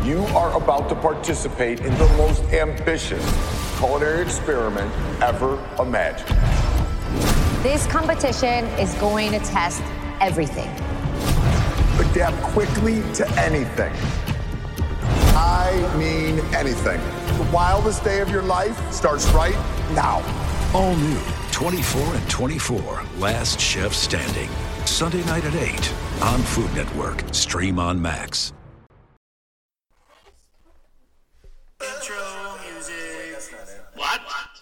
You are about to participate in the most ambitious culinary experiment ever imagined. This competition is going to test everything. Adapt quickly to anything. I mean anything. The wildest day of your life starts right now. All new 24 and 24, Last Chef Standing. Sunday night at 8 on Food Network. Stream on Max. Intro music. What?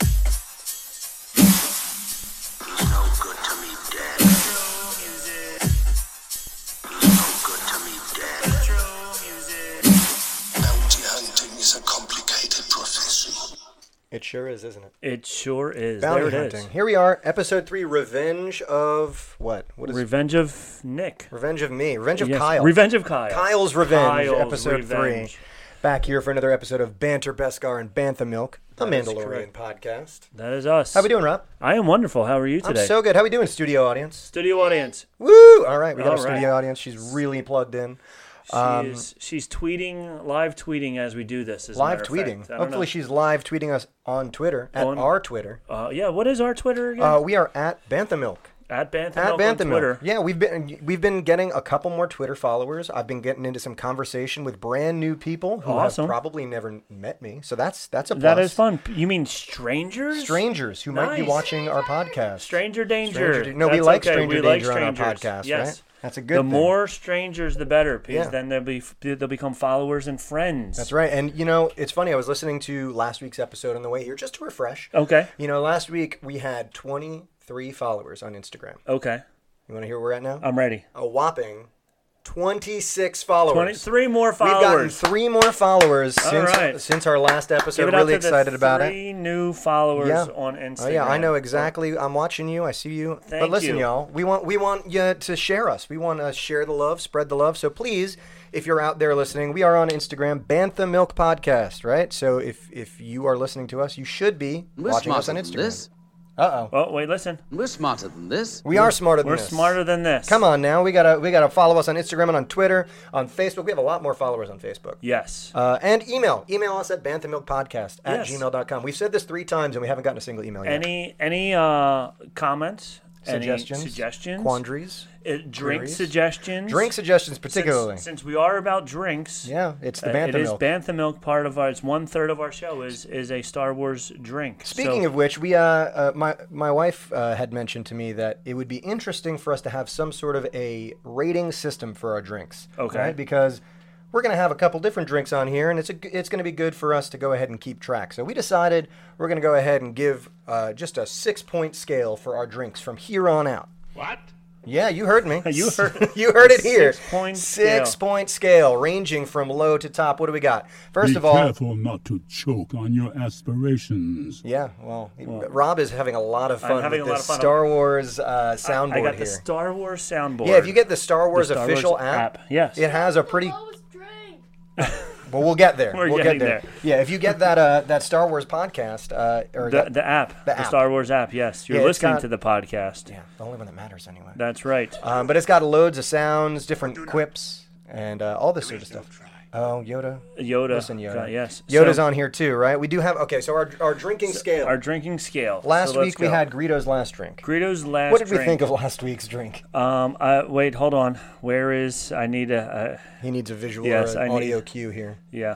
He's no good to me, Dad. Intro music. He's no good to me, Dad. Intro music. Bounty hunting is a complicated profession. It sure is, isn't it? It sure is. Bounty there it hunting. is. Here we are, episode 3, Revenge of what? What is Revenge of Nick. Revenge of me. Revenge of Yes, Kyle. Revenge of Kyle. Kyle's Revenge, Kyle's episode Revenge. 3. Back here for another episode of Banter, Beskar, and Bantha Milk, the That is Mandalorian correct. podcast. That is us. How we doing, Rob? I am wonderful. How are you today? I'm so good. How we doing, studio audience? Studio audience. Woo! All right, we got a All studio right. audience. She's really plugged in. She's tweeting, live tweeting as we do this. As a Live matter of tweeting. fact. I don't Hopefully know. she's live tweeting us on Twitter, at On- our Twitter. Yeah, what is our Twitter again? We are at Bantha Milk. At Bantha At Milk on Bantha Twitter. Milk. Yeah, we've been getting a couple more Twitter followers. I've been getting into some conversation with brand new people who Awesome. have probably never met me. So that's a plus. That is fun. You mean strangers? Strangers who might be Nice. watching our podcast. Stranger danger. No, we That's like okay. stranger We like danger on our strangers. podcast, yes. right? That's a good The thing. more strangers, the better, because Yeah. then they'll become followers and friends. That's right. And, you know, it's funny. I was listening to last week's episode on the way here just to refresh. Okay. You know, last week we had 23 followers on Instagram. Okay. You want to hear where we're at now? I'm ready. A whopping 26 followers. 23 more We've gotten followers. 3 more followers All right. since our last Give episode. it up Really to the excited about it. 3 new followers Yeah. on Instagram. Oh yeah, I know exactly. I'm watching you. I see you. Thank but listen, you. y'all, we want you to share us. We want to share the love, spread the love. So please, if you're out there listening, we are on Instagram, Bantha Milk Podcast, right? So if you are listening to us, you should be We're watching us smarter on than Instagram. this. Uh-oh. Oh, wait, listen. We're smarter than this. We are smarter than We're this. smarter than this. Come on now. We gotta follow us on Instagram and on Twitter, on Facebook. We have a lot more followers on Facebook. Yes. And email us at banthamilkpodcast at Yes. gmail.com. We've said this 3 times and we haven't gotten a single email yet. Any comments? Suggestions? Any suggestions? Quandaries? Drink queries? suggestions? Drink suggestions particularly. Since we are about drinks. Yeah, it's the It Bantha is Milk. Bantha Milk. Part of it's 1/3 of our show is a Star Wars drink. Speaking of which, we my wife had mentioned to me that it would be interesting for us to have some sort of a rating system for our drinks. Okay. Right? Because we're going to have a couple different drinks on here, and it's going to be good for us to go ahead and keep track. So we decided we're going to go ahead and give just a 6-point scale for our drinks from here on out. What? Yeah, you heard me. You heard You heard it here. 6-point scale. 6-point scale, ranging from low to top. What do we got? First Be of all, careful not to choke on your aspirations. yeah, well, Rob is having a lot of I'm fun having with a lot this of fun. Star Wars soundboard I got here. the Star Wars soundboard. Yeah, if you get the Star Wars Star official Wars app, yes. it has a pretty. Well, we'll get there. We're we'll getting get there. there. Yeah, if you get that Star Wars podcast or the app, the app. Star Wars app. Yes, you're Yeah, it's listening got- to the podcast. yeah, the only one that matters anyway. That's right. But it's got loads of sounds, different quips, and all this sort of stuff. Oh, Yoda. Yoda. Listen, Yoda. Yes. Yoda's So, on here too, right? We do have. Okay, so our drinking scale. Our drinking scale. Last So let's week we go. had Greedo's last drink. Greedo's last. What did we drink. think of last week's drink? Wait, hold on. Where is? I need a. He needs a visual Yes, or an I audio need- cue here. Yeah.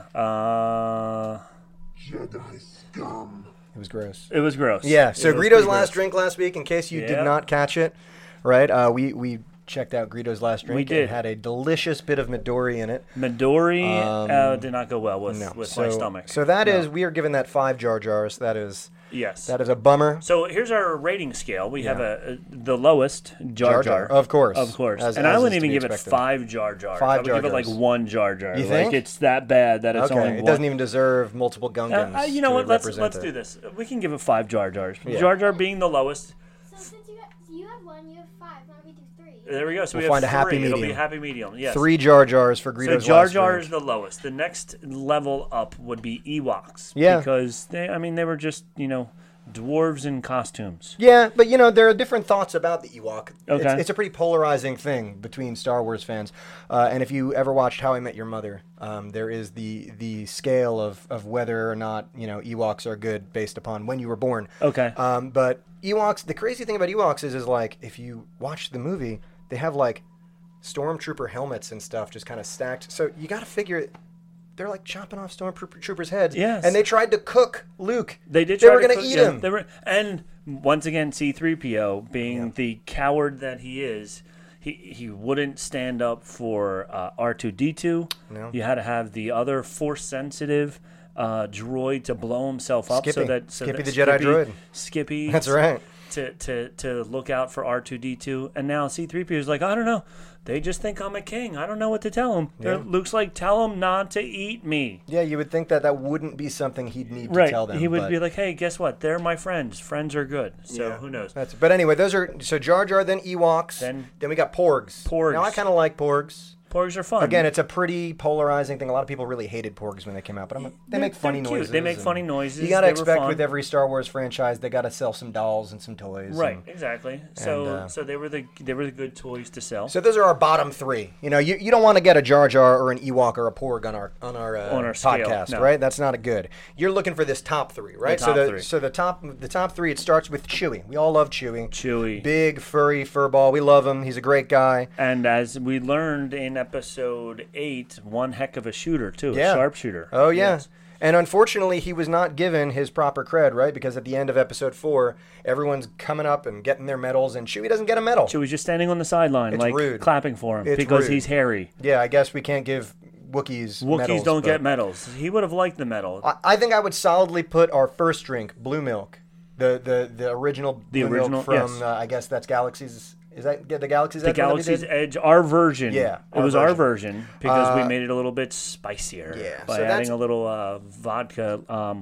Jedi scum. It was gross. It was gross. Yeah, so It was Greedo's pretty last gross. drink last week, in case you Yeah. did not catch it, right? We checked out Greedo's last drink. We did. It had a delicious bit of Midori in it. Midori did not go well with No. my stomach. So that is, we are giving that 5 Jar Jars. That is Yes. a bummer. So here's our rating scale. We have the lowest Jar Jar Jar. Jar. Of course. Of course. As- and as I is wouldn't to even be give it expected. 5 Jar Jars. 5 I would Jar give it like Jars. 1 Jar Jar. You Like think? it's that bad that it's only Okay, it one. doesn't even deserve multiple Gungans. You know to what? Let's represent do it. this. We can give it 5 Jar Jars. Yeah. Jar Jar being the lowest. So since you have 1, you have 5. Now we do 3. There we go. So We'll we have find a happy 3. It'll be a medium. happy medium. Yes. 3 Jar Jars for So Greedo's Jar last Jar drink. is the lowest. The next level up would be Ewoks. Yeah. Because they were just dwarves in costumes. Yeah, but there are different thoughts about the Ewok. Okay. It's a pretty polarizing thing between Star Wars fans. And if you ever watched How I Met Your Mother, there is the scale of whether or not Ewoks are good based upon when you were born. Okay. But Ewoks, the crazy thing about Ewoks is like if you watch the movie, they have like stormtrooper helmets and stuff just kind of stacked. So you got to figure. They're like chopping off stormtroopers' heads. Yes. And they tried to cook Luke. They did. They were going to eat him. And once again, C-3PO, being the coward that he is, he wouldn't stand up for R2-D2. No. You had to have the other force-sensitive droid to blow himself up. Skippy. Skippy the Jedi droid. Skippy. That's right. To look out for R2-D2. And now C-3PO is like, I don't know. They just think I'm a king. I don't know what to tell him. Yeah. Luke's like, tell him not to eat me. Yeah, you would think that wouldn't be something he'd need to tell them. He would be like, hey, guess what? They're my friends. Friends are good. So who knows? But anyway, those are so Jar Jar, then Ewoks, then we got Porgs. Now I kind of like Porgs. Porgs are fun. Again, it's a pretty polarizing thing. A lot of people really hated Porgs when they came out, but they make funny cute. noises. They make funny noises. You got to expect with every Star Wars franchise, they got to sell some dolls and some toys. Right, exactly. So they were the good toys to sell. So those are our bottom three. You don't want to get a Jar Jar or an Ewok or a Porg on our podcast, no. right? That's not a good. You're looking for this top three, right? The top three. So the top three. It starts with Chewie. We all love Chewie. Chewie, big furry furball. We love him. He's a great guy. And as we learned in episode 8, one heck of a shooter too, a sharpshooter. Oh yeah. Yes. And unfortunately, he was not given his proper cred, right? Because at the end of episode 4, everyone's coming up and getting their medals, and Chewie doesn't get a medal. Chewie's just standing on the sideline, it's rude. Clapping for him it's because rude. He's hairy. Yeah, I guess we can't give Wookiees medals, don't get medals. He would have liked the medal. I think I would solidly put our first drink, Blue Milk, the original Blue Milk from, I guess that's Galaxy's. Is that the Galaxy's Edge? The Galaxy's Edge, our version. Yeah. It was our version because we made it a little bit spicier by adding a little vodka,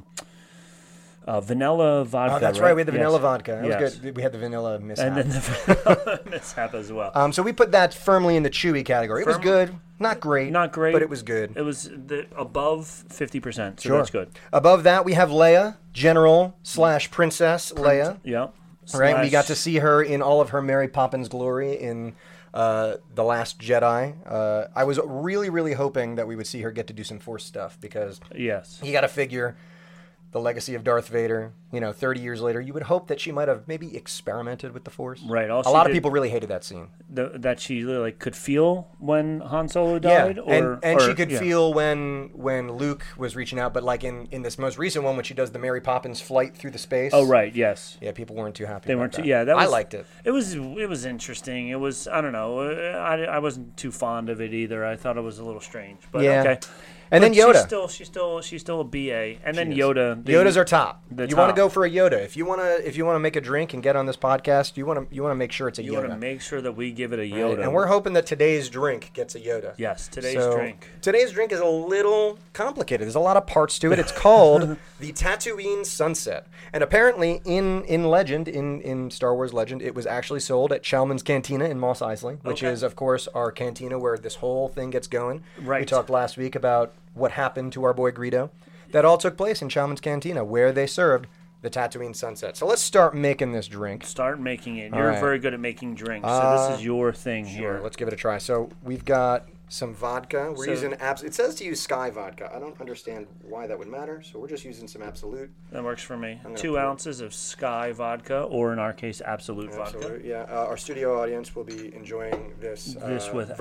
vanilla vodka. Oh, that's right. We had the vanilla vodka. That was good. We had the vanilla mishap. And then the vanilla mishap as well. So we put that firmly in the Chewy category. It was good. Not great. But it was good. It was above 50%, so that's good. Above that, we have Leia, General/Princess Leia. Yeah. Right, we got to see her in all of her Mary Poppins glory in The Last Jedi. I was really, really hoping that we would see her get to do some Force stuff because you got to figure the legacy of Darth Vader. 30 years later, you would hope that she might have maybe experimented with the Force. Right. A lot of people really hated that scene. That she could feel when Han Solo died, and she could feel when Luke was reaching out. But in this most recent one, when she does the Mary Poppins flight through the space. Oh right, yes. Yeah, people weren't too happy. They weren't too. Yeah, I liked it. It was interesting. It was I don't know. I wasn't too fond of it either. I thought it was a little strange. But okay. And then Yoda. She's still a BA. And then Yoda. Yoda's our top. You want to go for a Yoda. If you want to make a drink and get on this podcast, you want to make sure it's a Yoda. You want to make sure that we give it a Yoda. Right. And we're hoping that today's drink gets a Yoda. Yes, today's drink. Today's drink is a little complicated. There's a lot of parts to it. It's called the Tatooine Sunset. And apparently in legend, in Star Wars legend, it was actually sold at Chalmun's Cantina in Mos Eisley, which is, of course, our cantina where this whole thing gets going. Right. We talked last week about what happened to our boy Greedo. That all took place in Chalmun's Cantina, where they served the Tatooine Sunset. So let's start making this drink. Start making it. You're very good at making drinks, so this is your thing here. Let's give it a try. So we've got some vodka. We're using it says to use Sky vodka. I don't understand why that would matter, so we're just using some Absolute. That works for me. 2 ounces of Sky vodka, or in our case, Absolute vodka. Yeah. Our studio audience will be enjoying this without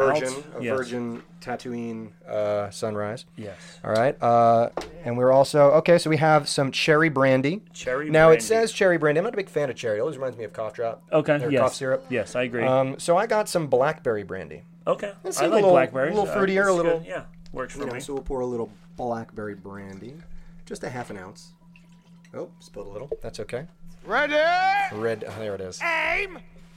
Virgin Tatooine Sunrise. Yes. All right. And we're also so we have some cherry brandy. Now it says cherry brandy. I'm not a big fan of cherry. It always reminds me of cough drop. Okay. Or cough syrup. Yes, I agree. So I got some blackberry brandy. Okay. I like blackberries. A little fruitier, a little. Good. Yeah, works for me. So we'll pour a little blackberry brandy, just a half an ounce. Oh, spilled a little. That's okay. Ready? There it is. Aim.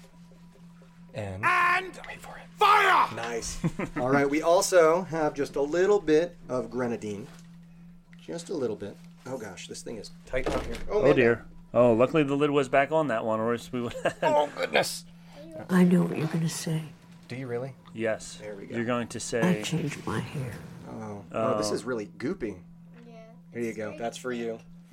And wait for it. Fire! Nice. All right. We also have just a little bit of grenadine. Just a little bit. Oh gosh, this thing is tight on here. Oh dear. Oh, luckily the lid was back on that one, or else we would. Oh goodness. I know what you're going to say. Do you really? Yes. There we go. You're going to say. I changed my hair. Oh, this is really goopy. Yeah. Here you go. That's for you.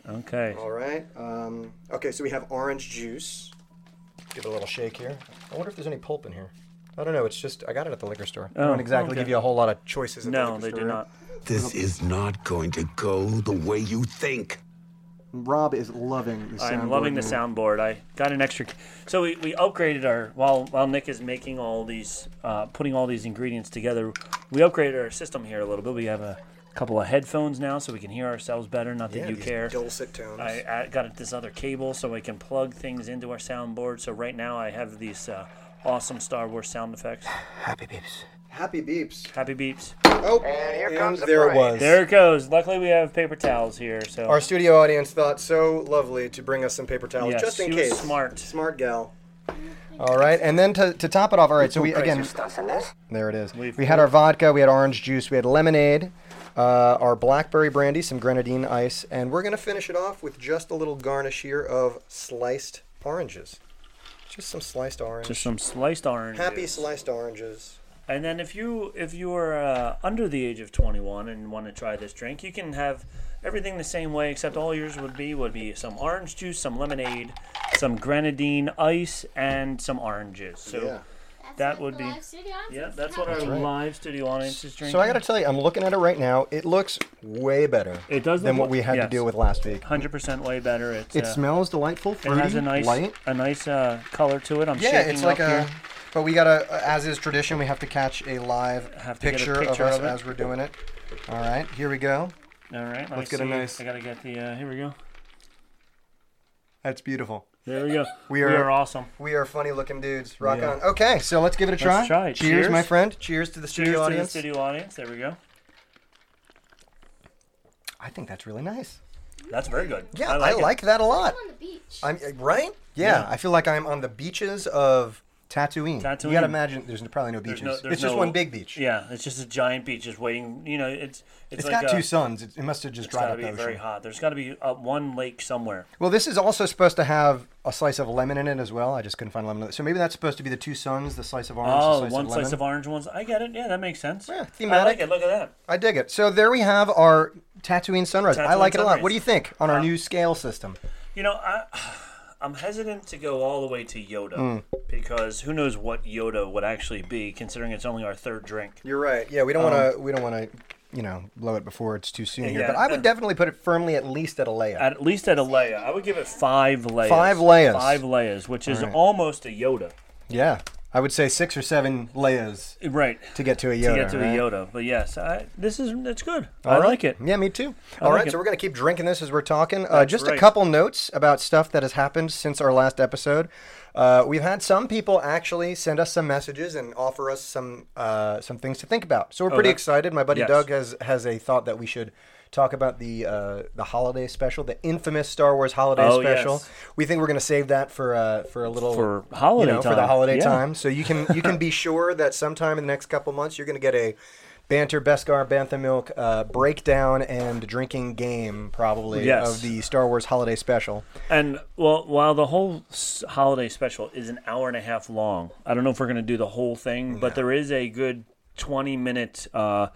Okay. All right. Okay, so we have orange juice. Give it a little shake here. I wonder if there's any pulp in here. I don't know. It's just, I got it at the liquor store. They don't exactly give you a whole lot of choices at the liquor store. No, they do not. This is not going to go the way you think. Rob is loving the soundboard. I'm loving the soundboard. I got an extra. So we upgraded our while Nick is making all these, putting all these ingredients together. We upgraded our system here a little bit. We have a couple of headphones now, so we can hear ourselves better. Not that you care. Dulcet tones. I got this other cable, so I can plug things into our soundboard. So right now I have these awesome Star Wars sound effects. Happy beeps. Happy beeps. Happy beeps. Oh, and here comes the there it was. There it goes. Luckily, we have paper towels here. So our studio audience thought so lovely to bring us some paper towels, yes, just in she case. Was smart. Smart gal. All right, and then to top it off, all right, so we, again, there it is. We had our vodka, we had orange juice, we had lemonade, our blackberry brandy, some grenadine ice, and we're going to finish it off with just a little garnish here of sliced oranges. Just some sliced orange. Just some sliced oranges. Happy sliced oranges. And then if you are under the age of 21 and want to try this drink, you can have everything the same way, except all yours would be some orange juice, some lemonade, some grenadine ice, and some oranges. So that would be that's what our live studio audience is drinking. So I got to tell you, I'm looking at it right now. It looks way better. It does than what we had to deal with last week. 100% way better. It smells delightful, fruity, it has a nice color to it. I'm shaking it's like up here. But we gotta, as is tradition, we have to catch a live picture of us as we're doing it. All right, here we go. All right, let's get a nice. I gotta get the. Here we go. That's beautiful. There we go. We are awesome. We are funny looking dudes. Rock on. Okay, so let's give it a try. Let's try. Cheers, my friend. Cheers to the studio audience. Cheers to the studio audience. There we go. I think that's really nice. That's very good. Yeah, I like that a lot. On the beach. I'm right. Yeah, I feel like I'm on the beaches of Tatooine. You gotta imagine there's probably no beaches. It's just one big beach. Yeah, it's just a giant beach just waiting. You know, it's like got two suns. It must have just dried up the ocean. It's gotta be very hot. There's gotta be one lake somewhere. Well, this is also supposed to have a slice of lemon in it as well. I just couldn't find lemon. So maybe that's supposed to be the two suns, the slice of orange, the slice one of lemon. slice of orange ones. I get it. Yeah, that makes sense. Yeah, thematic. I like it. Look at that. I dig it. So there we have our Tatooine sunrise. I like it a lot. Sunrise. What do you think on our new scale system? You know, I'm hesitant to go all the way to Yoda because who knows what Yoda would actually be, considering it's only our third drink. You're right. Yeah, we don't want to, blow it before it's too soon here. But I would definitely put it firmly at least at a Leia. At least at a Leia, I would give it 5 Leias. 5 Leias. 5 Leias, which is almost a Yoda. Yeah. I would say 6 or 7 Leias. Right. To get to a Yoda. A Yoda. But yes, it's good. I like it. Yeah, me too. All right, so we're going to keep drinking this as we're talking. Just right. a couple notes about stuff that has happened since our last episode. We've had some people actually send us some messages and offer us some things to think about. So we're pretty excited. My buddy Doug has a thought that we should talk about the holiday special, the infamous Star Wars holiday special. Yes. We think we're going to save that for a little for holiday time. For the holiday time. So you can be sure that sometime in the next couple months you're going to get a Banter Beskar Bantha Milk breakdown and drinking game probably of the Star Wars holiday special. And while the whole holiday special is an hour and a half long, I don't know if we're going to do the whole thing, but there is a good 20-minute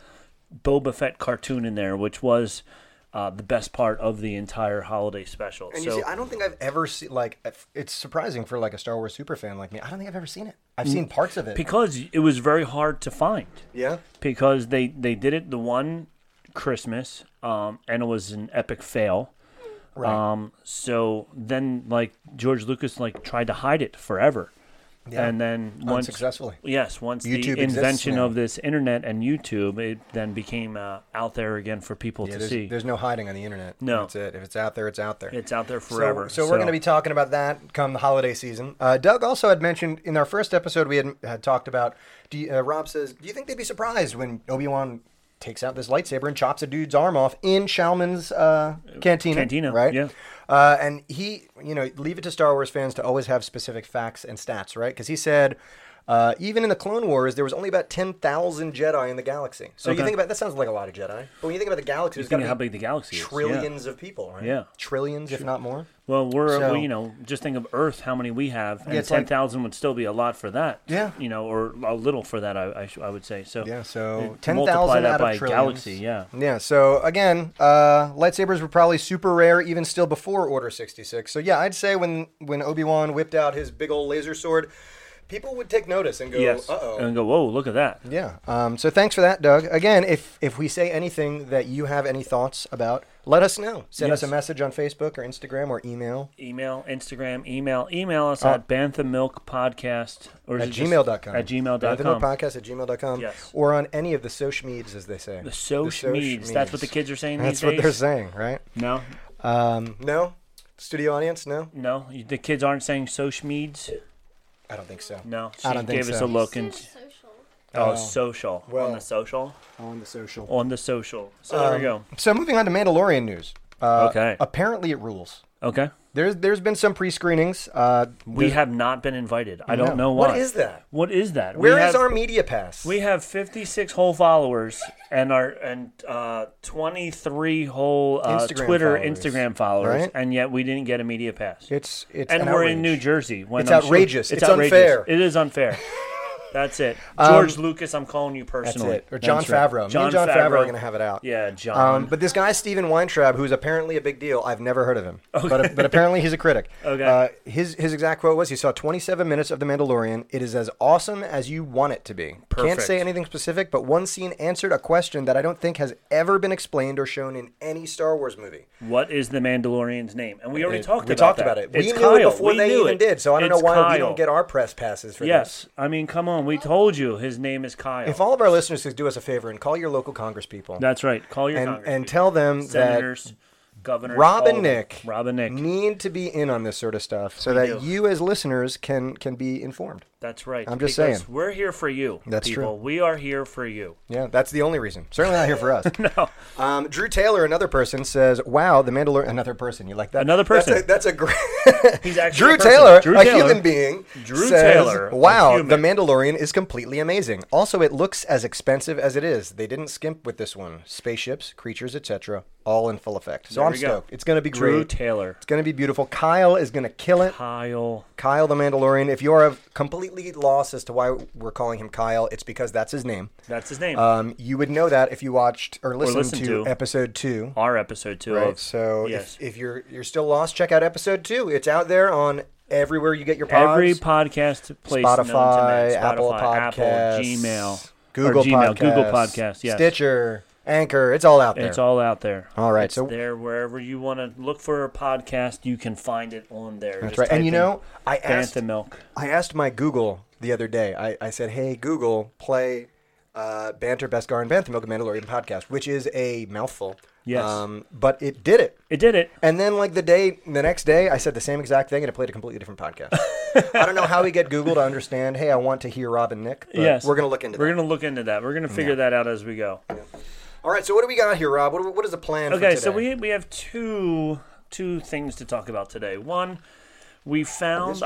Boba Fett cartoon in there, which was the best part of the entire holiday special. And you see, I don't think I've ever seen, it's surprising for a Star Wars superfan like me. I don't think I've ever seen it. I've seen parts of it. Because it was very hard to find. Yeah? Because they did it the one Christmas, and it was an epic fail. Right. So then, George Lucas, tried to hide it forever. Yeah. And then unsuccessfully. Once YouTube the invention of this internet and YouTube, it then became out there again for people to see. There's no hiding on the internet. No. That's it. If it's out there, it's out there. It's out there forever. So we're going to be talking about that come the holiday season. Doug also had mentioned in our first episode we had talked about, Rob says, do you think they'd be surprised when Obi-Wan takes out this lightsaber and chops a dude's arm off in Shalman's cantina, right? Yeah. And he, leave it to Star Wars fans to always have specific facts and stats, right? Because he said Even in the Clone Wars, there was only about 10,000 Jedi in the galaxy. So you think about that sounds like a lot of Jedi, but when you think about the galaxy, you think how big the galaxy is. Trillions of people, right? Yeah, trillions, if not more. Well, just think of Earth, how many we have, and 10,000 would still be a lot for that. Yeah, or a little for that, I would say. So yeah, so 10,000 out by of galaxy, yeah. Yeah. So again, lightsabers were probably super rare even still before Order 66. So yeah, I'd say when Obi-Wan whipped out his big old laser sword, people would take notice and go, uh-oh. And go, whoa, look at that. Yeah. So thanks for that, Doug. Again, if we say anything that you have any thoughts about, let us know. Send us a message on Facebook or Instagram or email. Instagram, email us at banthamilkpodcast or at gmail.com. At gmail.com. Banthamilkpodcast at gmail.com. Yes. Or on any of the socials, as they say. The socials. That's what the kids are saying these days? That's what they're saying, right? No. No? Studio audience, no? No. The kids aren't saying socials. I don't think so. No, I don't think gave us a look and social. Well, on the social. On the social. On the social. So there we go. So moving on to Mandalorian news. Okay. Apparently it rules. Okay. There's been some pre-screenings. We have not 've I don't know why. What is that? What is that? Where is our media pass? We have 56 whole followers and 23 whole Instagram followers, right? And yet we didn't get a media pass. It's and we're in New Jersey. It's outrageous. It's unfair. It is unfair. That's it. George Lucas, I'm calling you personally. That's it. Or Jon Favreau. Me and Jon Favreau are going to have it out. Yeah, John. But this guy, Steven Weintraub, who's apparently a big deal. I've never heard of him. Okay. But apparently he's a critic. Okay. His exact quote was, he saw 27 minutes of The Mandalorian. It is as awesome as you want it to be. Perfect. Can't say anything specific, but one scene answered a question that I don't think has ever been explained or shown in any Star Wars movie. What is the Mandalorian's name? And we already talked about it. We talked about it. It's we Kyle. knew it before they even did, so I don't know why we don't get our press passes for this. Yes. I mean, come on. We told you his name is Kyle. If all of our listeners could do us a favor and call your local Congress people. That's right. Call your Congress and tell them Senators, governors, Rob and Nick need to be in on this sort of stuff so that you as listeners can be informed. That's right. I'm just saying. We're here for you. That's people. true. We are here for you. Yeah, that's the only reason. Certainly not here for us. No. Drew Taylor, another person, says, "Wow, the Mandalorian." Another person. You like that? Another person. That's a great. He's actually Drew Taylor, Drew a Taylor. human being. Drew says, Taylor. Wow, the Mandalorian is completely amazing. Also, it looks as expensive as it is. They didn't skimp with this one. Spaceships, creatures, etc., all in full effect. So I'm stoked. It's going to be great. Drew Taylor. It's going to be beautiful. Kyle is going to kill it. Kyle the Mandalorian. If you are completely lost as to why we're calling him Kyle, it's because that's his name. That's his name. You would know that if you watched or listened to episode 2. Our episode 2. Right. So if you're still lost, check out episode 2. It's out there on everywhere you get your pods. Every podcast place. Spotify, Spotify, Apple Podcasts, Gmail, Google Podcasts, yes. Stitcher, Anchor. It's all out there. It's all out there. All right. It's there wherever you want to look for a podcast, you can find it on there. That's Just right. And you know, I asked my Google the other day. I said, "Hey Google, play Banter, Beskar, and Banthamilk, a Mandalorian podcast," which is a mouthful. Yes. But it did it. It did it. And then the next day, I said the same exact thing, and it played a completely different podcast. I don't know how we get Google to understand, hey, I want to hear Rob and Nick. But yes. We're going to look into that. We're going to look into that. We're going to figure that out as we go. Yeah. All right, so what do we got here, Rob? What is the plan for today? Okay, so we have two things to talk about today. One, it is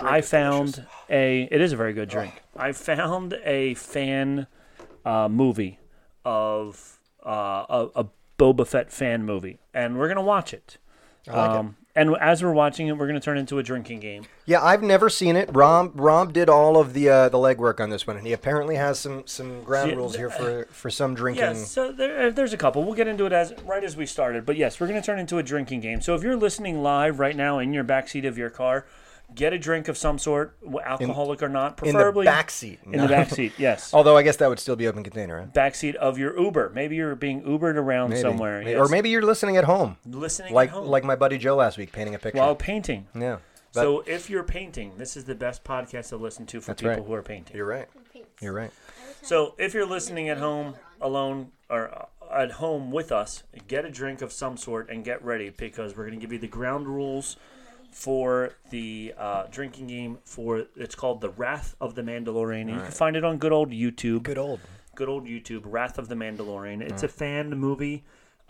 a very good drink. I found a fan movie of a Boba Fett fan movie, and we're going to watch it. I like it. And as we're watching it, we're going to turn it into a drinking game. Yeah, I've never seen it. Rob did all of the legwork on this one, and he apparently has some ground rules here for some drinking. Yes, so there's a couple. We'll get into it right as we started. But yes, we're going to turn it into a drinking game. So if you're listening live right now in your backseat of your car, get a drink of some sort, alcoholic or not, preferably. In the backseat. In the backseat, yes. Although I guess that would still be open container, right? Backseat of your Uber. Maybe you're being Ubered around somewhere. Yes. Or maybe you're listening at home. At home. Like my buddy Joe last week, painting a picture. While painting. Yeah. So if you're painting, this is the best podcast to listen to for people who are painting. You're right. You're right. So if you're listening at home alone or at home with us, get a drink of some sort and get ready because we're going to give you the ground rules for the drinking game it's called The Wrath of the Mandalorian. You can find it on good old YouTube. Good old YouTube, Wrath of the Mandalorian. It's a fan movie.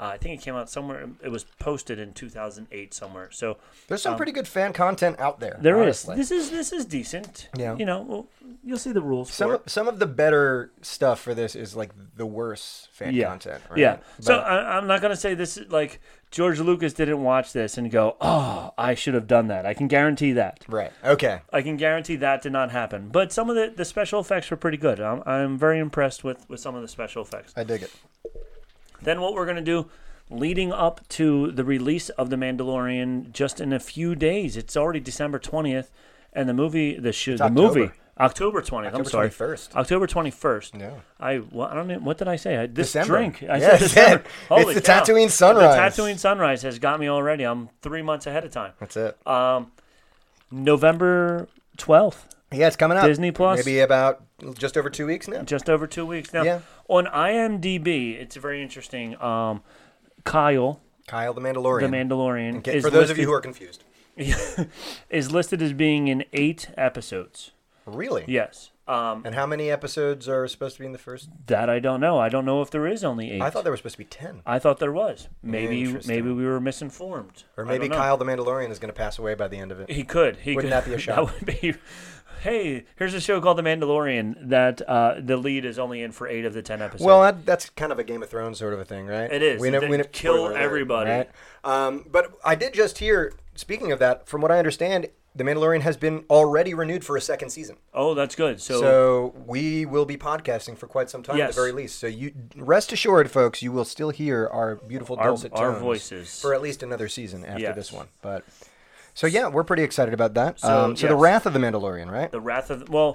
I think it came out somewhere. It was posted in 2008 somewhere. So there's some pretty good fan content out there. There honestly. is. This is decent. Yeah. Well, you'll see the rules for it. Some of the better stuff for this is like the worse fan content. Right? Yeah. But, So I'm not gonna say this like George Lucas didn't watch this and go, "Oh, I should have done that." I can guarantee that. Right. Okay. I can guarantee that did not happen. But some of the special effects were pretty good. I'm very impressed with some of the special effects. I dig it. Then what we're going to do, leading up to the release of The Mandalorian just in a few days. It's already December 20th, and the movie, October 20th. I'm sorry. 21st. October 21st. Yeah. I don't know, what did I say? This December. drink. I said December. Holy it's the cow. Tatooine Sunrise. The Tatooine Sunrise has got me already. I'm 3 months ahead of time. That's it. November 12th. Yeah, it's coming up. Disney Plus. Maybe about just over 2 weeks now. Just over 2 weeks now. Yeah. On IMDb, it's very interesting. Kyle the Mandalorian. is for those listed, of you who are confused. is listed as being in 8 episodes. Really? Yes. And how many episodes are supposed to be in the first? That I don't know. I don't know if there is only 8. I thought there were supposed to be 10. I thought there was. Maybe we were misinformed. Or maybe Kyle the Mandalorian is going to pass away by the end of it. He could. Wouldn't that be a shock? That would be. Hey, here's a show called The Mandalorian that the lead is only in for 8 of the 10 episodes. Well, that's kind of a Game of Thrones sort of a thing, right? It is. We kill everybody. Right? But I did just hear, speaking of that, from what I understand, The Mandalorian has been already renewed for a second season. Oh, that's good. So we will be podcasting for quite some time at the very least. So you rest assured, folks, you will still hear our beautiful dulcet tones our voices for at least another season after this one. But so yeah, we're pretty excited about that. So The Wrath of the Mandalorian, right? The Wrath of on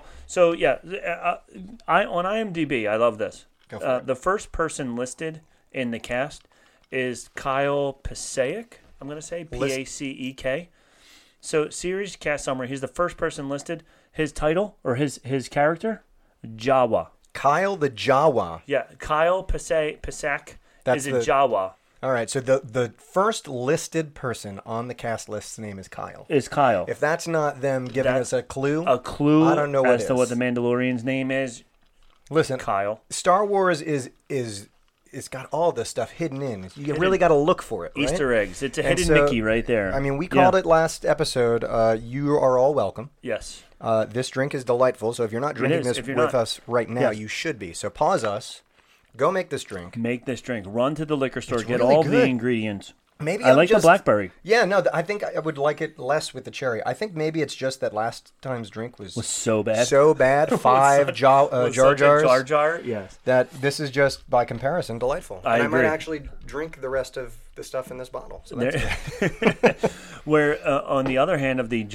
IMDb, I love this. Go for it. The first person listed in the cast is Kyle Pasek. I'm going to say Pacek. So series cast summary. He's the first person listed. His title or his character, Jawa. Kyle the Jawa. Yeah, Kyle Pasek is a Jawa. All right, so the first listed person on the cast list's name is Kyle. Is Kyle. If that's not them giving us a clue, I don't know as to what the Mandalorian's name is. Listen, Kyle. Star Wars is it's got all this stuff hidden in. You really got to look for it. Right? Easter eggs. It's a hidden Mickey right there. I mean, we called it last episode. You are all welcome. Yes. This drink is delightful. So if you're not drinking this with us right now, you should be. So pause us. Go make this drink. Make this drink. Run to the liquor store. It's Get really all good. the ingredients. Maybe I like the blackberry. Yeah, no, I think I would like it less with the cherry. I think maybe it's just that last time's drink was so bad. So bad. 5 Jar Jars. Jar Jar, yes. That this is just, by comparison, delightful. I agree. might actually drink the rest of the stuff in this bottle. So that's Where, on the other hand, of the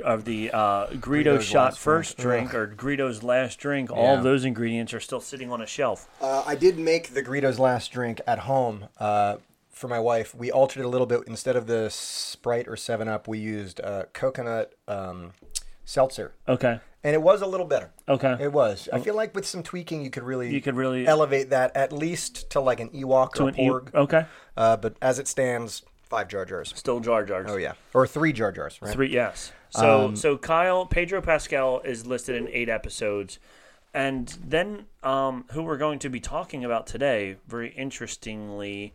Greedo shot first drink or Greedo's last drink, all those ingredients are still sitting on a shelf. I did make the Greedo's last drink at home for my wife. We altered it a little bit. Instead of the Sprite or 7-Up, we used coconut seltzer. Okay. And it was a little better. Okay. It was. I feel like with some tweaking, you could really elevate that at least to like an Ewok or a Porg. Okay. But as it stands, 5 Jar Jars. Still Jar Jars. Oh, yeah. Or 3 Jar Jars, right? 3, yes. So Pedro Pascal is listed in 8 episodes. And then who we're going to be talking about today, very interestingly,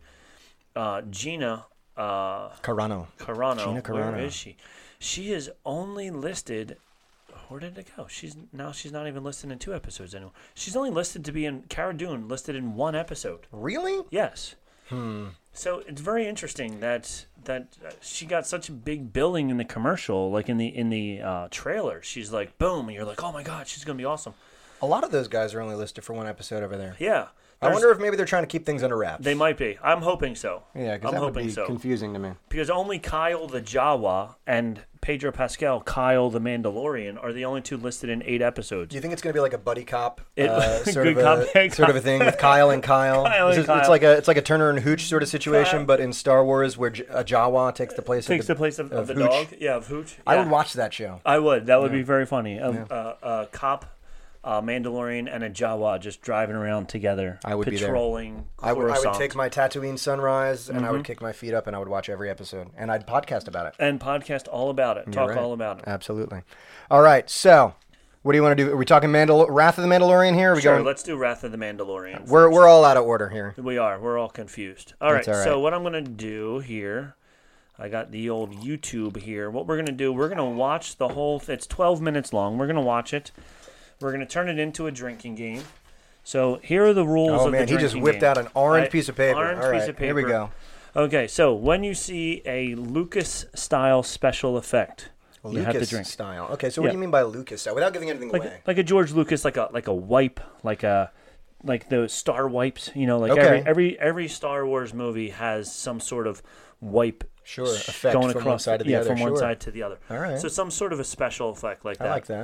Gina Carano. Gina Carano. Where is she? She is only listed. Where did it go? She's not even listed in 2 episodes anymore. She's only listed to be in Cara Dune, listed in 1 episode. Really? Yes. So it's very interesting that she got such a big billing in the commercial, like in the trailer. She's like, boom, and you're like, oh my god, she's gonna be awesome. A lot of those guys are only listed for 1 episode over there. Yeah. I wonder if maybe they're trying to keep things under wraps. They might be. I'm hoping so. Yeah, because that would be confusing to me. Because only Kyle the Jawa and Pedro Pascal, Kyle the Mandalorian, are the only 2 listed in 8 episodes. Do you think it's going to be like a buddy cop sort of a thing with Kyle and Kyle? It's like a Turner and Hooch sort of situation, but in Star Wars where a Jawa takes the place of the Hooch. dog. Yeah, of Hooch. Yeah. I would watch that show. I would. That would be very funny. A cop, Mandalorian, and a Jawa just driving around together. I would patrolling. Be there. I would take my Tatooine Sunrise and I would kick my feet up and I would watch every episode and I'd podcast about it. And podcast all about it. Talk all about it. Absolutely. All right, so What do you want to do? Are we talking Wrath of the Mandalorian here? Are we Sure, going? let's do Wrath of the Mandalorian. We're all out of order here. We are. We're all confused. All right, That's all right. so what I'm going to do here, I got the old YouTube here. What we're going to do, we're going to watch the whole it's 12 minutes long. We're going to watch it. We're going to turn it into a drinking game. So here are the rules of the drinking game. He just whipped out an orange piece of paper. Orange all right, piece of paper. Here we go. Okay, so when you see a Lucas-style special effect, you have to drink. Style. Okay, so what do you mean by Lucas style? Without giving anything away. Like a George Lucas, like a wipe, like those Star wipes. You know, like Okay. every Star Wars movie has some sort of wipe. Effect going from across one side to the other. from one Sure. side to the other. All right. So some sort of a special effect like that. I like that.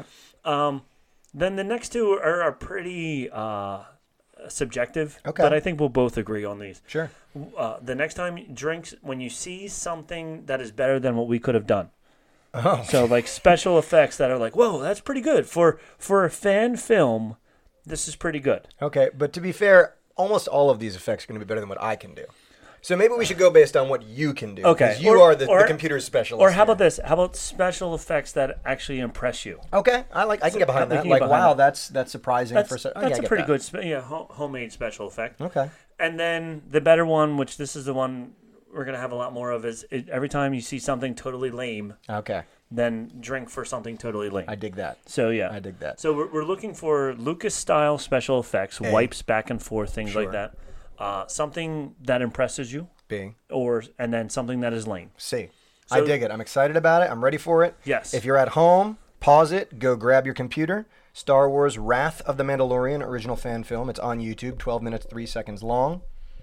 Then the next two are pretty subjective. Okay. But I think we'll both agree on these. Sure. The next time drinks when you see something that is better than what we could have done. Oh. So like special effects that are like, whoa, that's pretty good for a fan film. This is pretty good. Okay, but to be fair, almost all of these effects are going to be better than what I can do. So maybe we should go based on what you can do. Okay. Because you are the computer specialist. Or how about this? How about special effects that actually impress you? Okay, I can get behind that. We can Like, get behind wow, that. that's surprising That's for such. a pretty good homemade special effect. Okay. And then the better one, which this is the one we're going to have a lot more of, is every time you see something totally lame, Okay. then drink for something totally lame. I dig that. So, yeah. I dig that. So we're looking for Lucas-style special effects, wipes back and forth, things like that. Something that impresses you. B. And then something that is lame. C. So- I dig it. I'm excited about it. I'm ready for it. Yes. If you're at home, pause it, go grab your computer. Star Wars Wrath of the Mandalorian, original fan film. It's on YouTube, 12 minutes, 3 seconds long.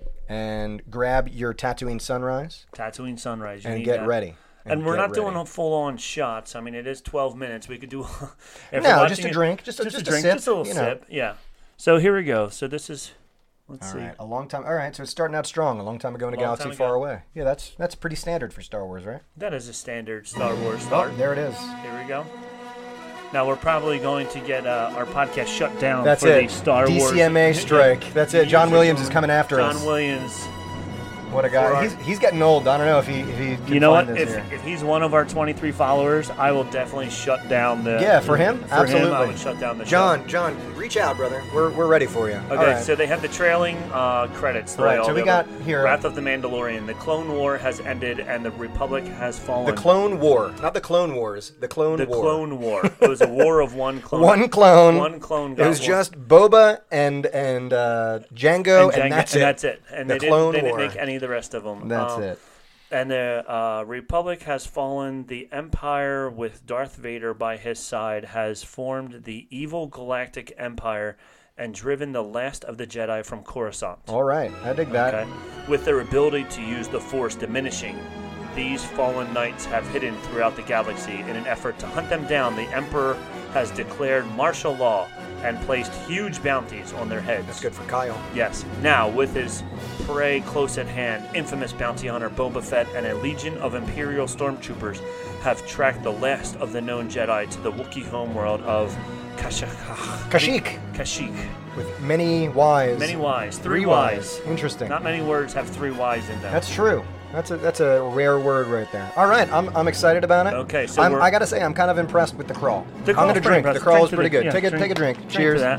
And grab your Tatooine Sunrise. Tatooine Sunrise. You And need get that. ready. And we're get not doing ready. full-on shots. I mean, it is 12 minutes. We could do... if we're No, watching just a it- drink. Just a drink. sip, Just a little you know. sip. Yeah. So here we go. So this is... Let's All see. right, a long time. All right, so it's starting out strong. A long time ago in a Long galaxy time far ago. away. Yeah, that's pretty standard for Star Wars, right? That is a standard Star Wars start. Oh, there it is. Here we go. Now we're probably going to get our podcast shut down That's for it. the Star Wars DCMA strike. That's it. John Williams is coming after us. John Williams. What a guy. He's getting old. I don't know if he can You know what? find this here. If he's one of our 23 followers, I will definitely shut down the. Yeah, for him? For Absolutely. him, I would shut down the show. John, reach out, brother. We're ready for you. Okay, All right. so they have the trailing credits. Right, all so we go. got here- Wrath of the Mandalorian. The Clone War has ended, and the Republic has fallen. The Clone War, not the Clone Wars. The Clone The War. Clone War. It was a war of one clone. One clone. One clone. It was just Boba and Django, and that's it. That's it. And the they Clone didn't War. make any of the rest of them. That's it. And the Republic has fallen. The Empire, with Darth Vader by his side, has formed the evil Galactic Empire and driven the last of the Jedi from Coruscant. All right, I dig that. Okay. With their ability to use the Force diminishing, these fallen knights have hidden throughout the galaxy. In an effort to hunt them down, the Emperor has declared martial law and placed huge bounties on their heads. That's good for Kyle. Yes. Now, with his prey close at hand, infamous bounty hunter Boba Fett and a legion of Imperial stormtroopers have tracked the last of the known Jedi to the Wookiee homeworld of Kashyyyk. Kashyyyk. With many Ys. Many Ys. Three Ys. Ys. Interesting. Not many words have 3 Ys in them. That's true. That's a rare word right there. All right, I'm excited about it. Okay, so I gotta say I'm kind of impressed with the crawl. I'm crawl's gonna pretty drink. The impressive. crawl Drink is to pretty the- good. yeah, Take a drink. Drink Cheers. to that.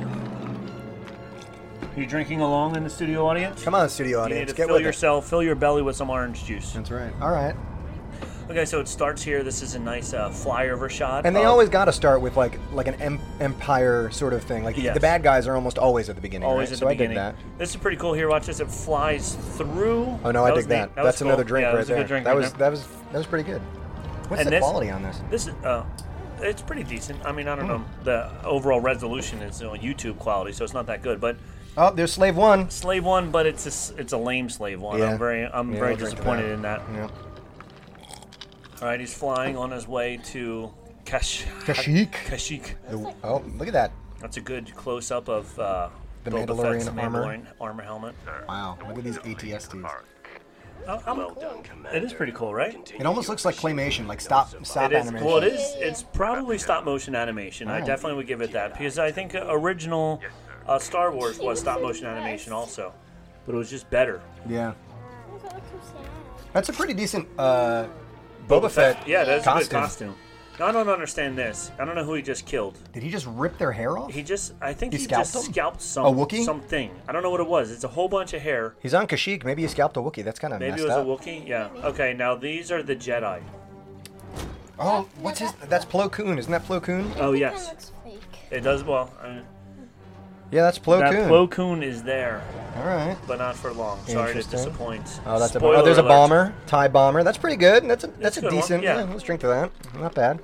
Are you drinking along in the studio audience? Come on, studio You audience. need to Get fill with yourself, fill your belly with some orange juice. That's right. All right. Okay, so it starts here. This is a nice flyover shot. And they of- always got to start with like an empire sort of thing. Like Yes. the bad guys are almost always at the beginning. Always right? at So the I dig beginning. that. This is pretty cool here. Watch this. It flies through. Oh no, I was dig neat. that. Was That's cool. another drink Yeah, right that was a there. good drink that right was there. that was pretty good. What's And the this- quality on this? This is it's pretty decent. I mean, I don't know. Hmm. The overall resolution is YouTube quality, so it's not that good. But Oh, there's Slave One. Slave One, but it's a lame Slave One. Yeah. I'm very Yeah, I'll drink to disappointed that. in that. Yeah. All right, he's flying on his way to Kashyyyk. Kashyyyk. Oh, look at that. That's a good close up of The Boba Mandalorian Fett's armor. Mandalorian armor helmet. Wow, look at these ATSTs. It is pretty cool, right? It almost looks like claymation, like stop It is. animation. Well, it is. It's probably stop motion animation. I Oh. definitely would give it that because I think original Star Wars was stop motion animation also, but it was just better. Yeah. That's a pretty decent Boba Fett Yeah, that's costume. a good costume. Now, I don't understand this. I don't know who he just killed. Did he just rip their hair off? I think He he scalped just them? scalped A Wookiee? something. I don't know what it was. It's a whole bunch of hair. He's on Kashyyyk. Maybe he scalped a Wookiee. That's kind of Maybe messed it was up. a Wookiee? Yeah. Okay, now these are the Jedi. Oh, what's his? That's Plo Koon. Isn't that Plo Koon? Oh, yes. It does, well. Yeah, that's Plo that Koon. Plo Koon is there. All right. But not for long. Sorry to Interesting. disappoint. Oh, that's Spoiler there's a alert. bomber, TIE bomber. That's pretty good. That's a a good one, decent. yeah. Let's drink to that. Not bad.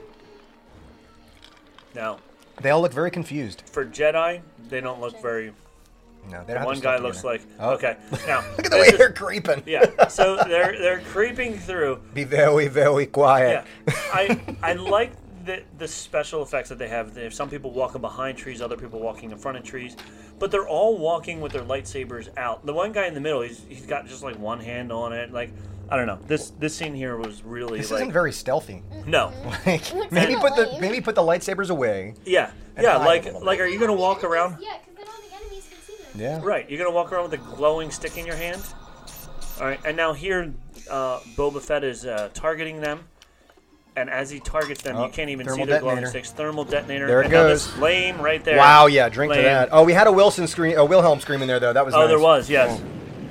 Now, They all look very confused. for Jedi, they don't look very... No, they don't have One the guy stuff looks together. like... Oh. Okay, now... Look at the way they're creeping. Yeah, so they're creeping through. Be very, very quiet. Yeah, I like the special effects that they have. They have some people walking behind trees, other people walking in front of trees, but they're all walking with their lightsabers out. The one guy in the middle, he's got just like one hand on it. Like, I don't know. This scene here was really This like isn't very stealthy. no. Like maybe put the lightsabers away. Yeah, And yeah. hide a little Like, are you gonna walk around? Yeah, because then all the enemies can see them. Yeah. Right, you're gonna walk around with a glowing stick in your hand. All right, and now here, Boba Fett is targeting them, and as he targets them, Oh, you can't even thermal see their glowing detonator. sticks. Thermal detonator. There it and now goes. this flame right there. Wow, yeah, drink to Flame. that. Oh, we had a Wilhelm scream in there though. That was Oh, nice. there was, yes.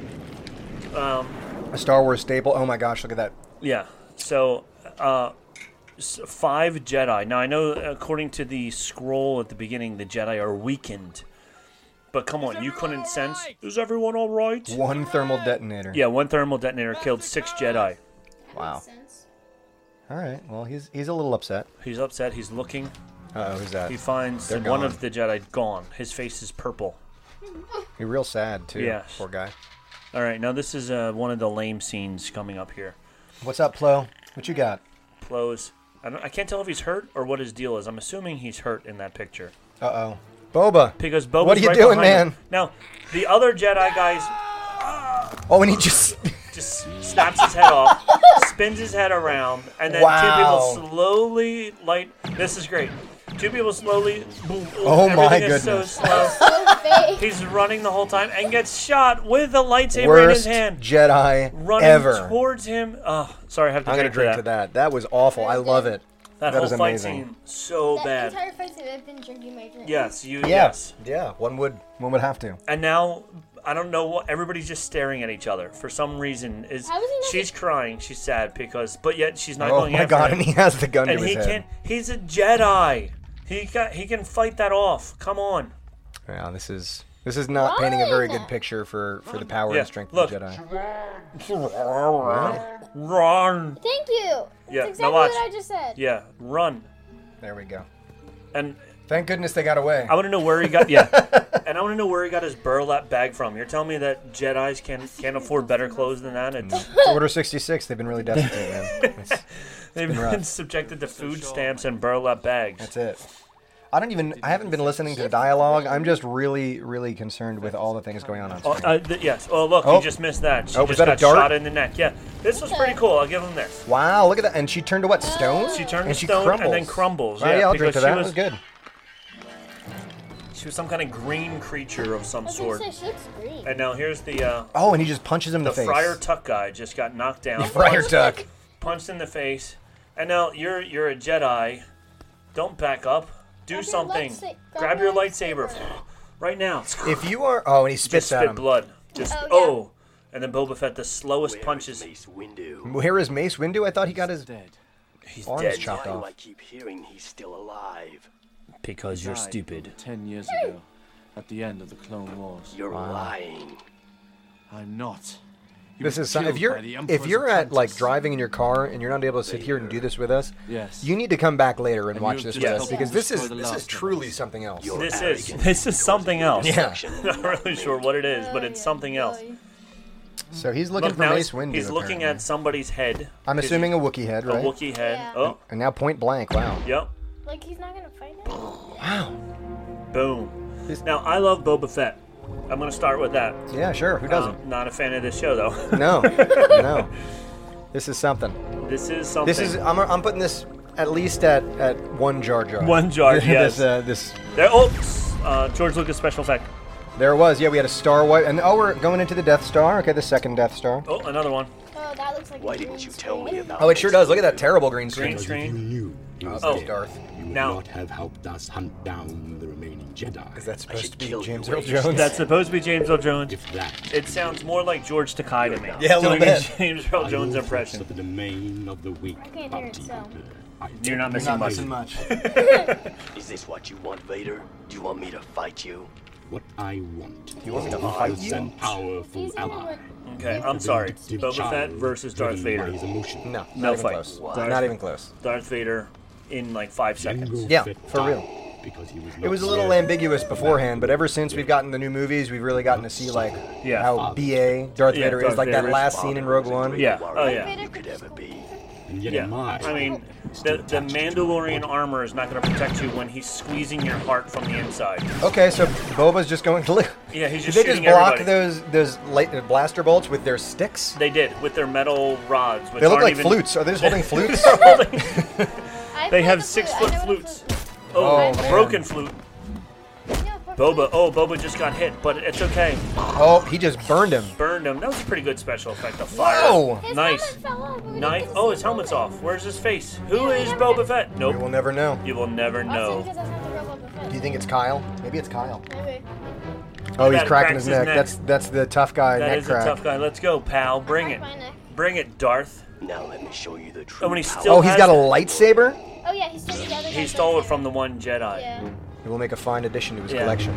A Star Wars staple. Oh my gosh, look at that. Yeah. So, 5 Jedi. Now I know, according to the scroll at the beginning, the Jedi are weakened. But come on, you couldn't sense. Is everyone all right? One thermal detonator. Yeah, one thermal detonator killed 6 Jedi. Wow. All right. Well, he's a little upset. He's upset. He's looking. Uh oh, who's that? He finds They're one gone. of the Jedi gone. His face is purple. He's real sad too. Yes. Poor guy. All right, now this is one of the lame scenes coming up here. What's up, Plo? What you got? Plo's. I can't tell if he's hurt or what his deal is. I'm assuming he's hurt in that picture. Uh oh. Boba. Because Boba's What are you right doing, behind him. man? Now, the other Jedi guys Oh, and he just. just snaps his head off, spins his head around, and then Wow. two people slowly light. This is great. Two people slowly. Boom, Oh my everything is goodness. So slow. So fake. He's running the whole time and gets shot with a lightsaber in his Worst hand. Jedi Running ever. towards him. Oh, sorry, I have to I'm gonna drink drink to that. That was awful. I love it. That That whole is fight amazing. scene, so That bad. entire fight scene, I've been drinking my drink. Yes, you. Yeah. Yes. Yeah. One would have to. And now I don't know what everybody's just staring at each other for some reason. How is he not- She's crying, she's sad because, but yet she's not Oh going my after God! him. And he has the gun And to he his head. can't. He's a Jedi. He can fight that off. Come on. Yeah, this is not painting a very good Run. picture for the power Yeah, and strength look. of the Jedi. Run. Thank you. Yeah, That's now exactly watch. what I just said. Yeah, run. There we go. And Thank goodness they got away. I want to know where he got. Yeah, and I want to know where he got his burlap bag from. You're telling me that Jedi's can't afford better clothes than that? It's, It's Order 66. They've been really destitute, man. they've been rough. been subjected to food stamps and burlap bags. That's it. I haven't been listening to the dialogue. I'm just really, really concerned with all the things going on Oh, screen. yes. Oh, look, Oh. you just missed that. She Oh, was just that a got dart? shot in the neck. Yeah, this was pretty cool. I'll give him this. Wow, look at that. And she turned to what, stone? She turned and to she stone crumbles. and then crumbles. Oh, Yeah, yeah, I'll drink because to that. she That was was good. She was some kind of green creature of some I was gonna sort. say, she looks green. And now here's the Oh, and he just punches him in the face. Friar Tuck guy just got knocked down. Friar Tuck. Punched in the face. And now you're a Jedi. Don't back up. Do Grab your something. lightsa- Grab your lightsaber. Right now. If you are... Oh, and he spits Just at spit him. blood. Just Oh, yeah. And then Boba Fett, the slowest punches. Where is Mace Windu? I thought he got his He's arms dead. chopped Why do off. I keep hearing he's still alive? Because you're Died stupid. over 10 years ago, at the end of the Clone Wars. You're lying. I'm not. He This was is some, if killed you're by the Emperor's at like apprentice. driving in your car and you're not able to sit here and do this with us, Yes. you need to come back later and And watch you've this just with us helped because destroy this the is last of truly us. something else. Your This arrogance is something else. Yeah. Not really sure what it is, but it's something else. So he's looking Look, for now Mace Windu. he's looking apparently. at somebody's head. I'm assuming a Wookiee head, A right? Wookiee head. Yeah. Oh, And now point blank. Wow. yep. Like, he's not gonna fight him? Wow. Boom. Now, I love Boba Fett. I'm going to start with that. Yeah, sure. Who doesn't? Not a fan of this show, though. No. No. This is something. This is something. This is. I'm putting this at least at one Jar Jar. One Jar, yes. this. There, George Lucas special effect. There it was. Yeah, we had a star wipe, and we're going into the Death Star. Okay, the second Death Star. Oh, another one. Oh, that looks like Why a didn't green you tell me screen. about Oh, it sure does. Look at that terrible green screen. Green screen. Oh, Darth. You would Now- not have helped us hunt down the remaining Jedi. Is that supposed to be kill James you, Earl Wade. Jones? That's supposed to be James Earl Jones. If that It sounds more like George Takei to me. Yeah, a little Doing bit. James Earl are Jones your impression. thoughts of the domain of the weak I can't hear it, bounty so. hunter. You're not missing Not much. missing much. Is this what you want, Vader? Do you want me to fight you? What I want. You want me to is a fight wise you? and powerful These are ally. what- Okay, I'm sorry. Boba Fett versus Darth Vader. No, No not even fight. close. Why? Not even close. Darth Vader in like 5 seconds. Yeah, for real. Because he was It was a little ambiguous beforehand, but ever since we've gotten the new movies, we've really gotten to see like Yeah. how BA Darth Yeah, Vader Darth is, like Vader that is last scene in Rogue One. Yeah. Oh yeah. Vader You could ever be. And yet Yeah. am I. I mean, the Mandalorian armor is not going to protect you when he's squeezing your heart from the inside. Okay, so Boba's just going to look. Yeah, he's Did just they just shooting block everybody. those blaster bolts with their sticks? They did with their metal rods. Which They look aren't like even... flutes. Are they just holding flutes? They're holding- I They played have the 6 flute. I foot know what a flutes. flute- Oh, Oh, a man. broken flute. Yeah, poor flute. Boba just got hit, but it's okay. Oh, he just burned him. Burned him. That was a pretty good special effect. The fire. Whoa! His Nice. helmet fell off. We Nice. didn't Oh, see his it. helmet's off. Where's his face? Who Yeah, we is never Boba did. Fett? We Nope. will never know. You will never Also, know. because that's not the real Boba Fett. Do you think it's Kyle? Maybe it's Kyle. Maybe. Oh, he's That cracking cracks his neck. his neck. That's the tough guy That neck is crack. a tough guy. Let's go, pal. Bring it. Crack my neck. Bring it, Darth. Now let me show you the true Oh, when he power. still Oh, he's has got a it. lightsaber? Oh yeah, he's still together. He stole it from the one Jedi. Yeah. It will make a fine addition to his Yeah. collection.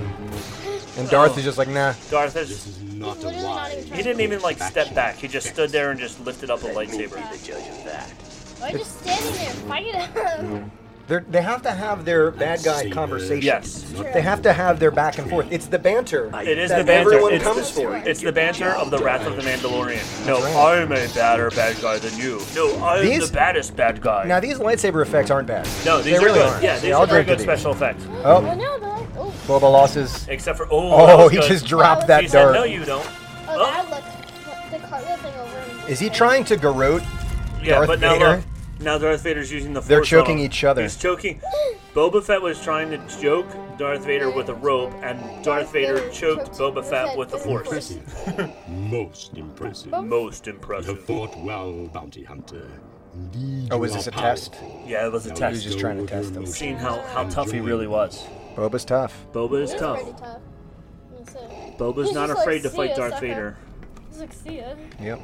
And Darth Oh. is just like, nah. Darth This is. is not He's a literally not wise. even trying He didn't even like step back. He just stood there and just lifted up a Let me be lightsaber. the judge of that. Why are you just standing there? Fight him. They have to have their bad guy conversation. Yes. They have to have their back and forth. It's the banter. It is that the banter. everyone It's comes for. It's the banter of the Wrath of the Mandalorian. No, right. I'm a badder bad guy than you. No, I'm These- the baddest bad guy. Now these lightsaber effects aren't bad. No, these they are really good. aren't. Yeah, They these all are very drink good to these. special effects. Oh Oh, no, no. Oh, Boba lost his. Except for Oh, he that was just good. dropped that She said, dart. no, you don't. oh, that looked the cartwheel thing over him. Is he trying to garrote Yeah, Darth but now Vader? look. Now Darth Vader's using the Force. They're on choking him. each other. He's choking. Boba Fett was trying to choke Darth Vader with a rope, and Darth Vader choked Boba Fett with the Force. Impressive. Most impressive. Most You impressive. have fought well, bounty hunter. Indeed, Oh, you was are this a powerful. test? Yeah, it was a Now test. He was just trying to go with your test them. emotions Seeing how and tough he join really was. Boba's tough. Boba is He's tough. pretty tough. That's it. Boba's He's not just afraid like, to fight "See ya, Darth sucker." Vader. He's like, see ya. Yep.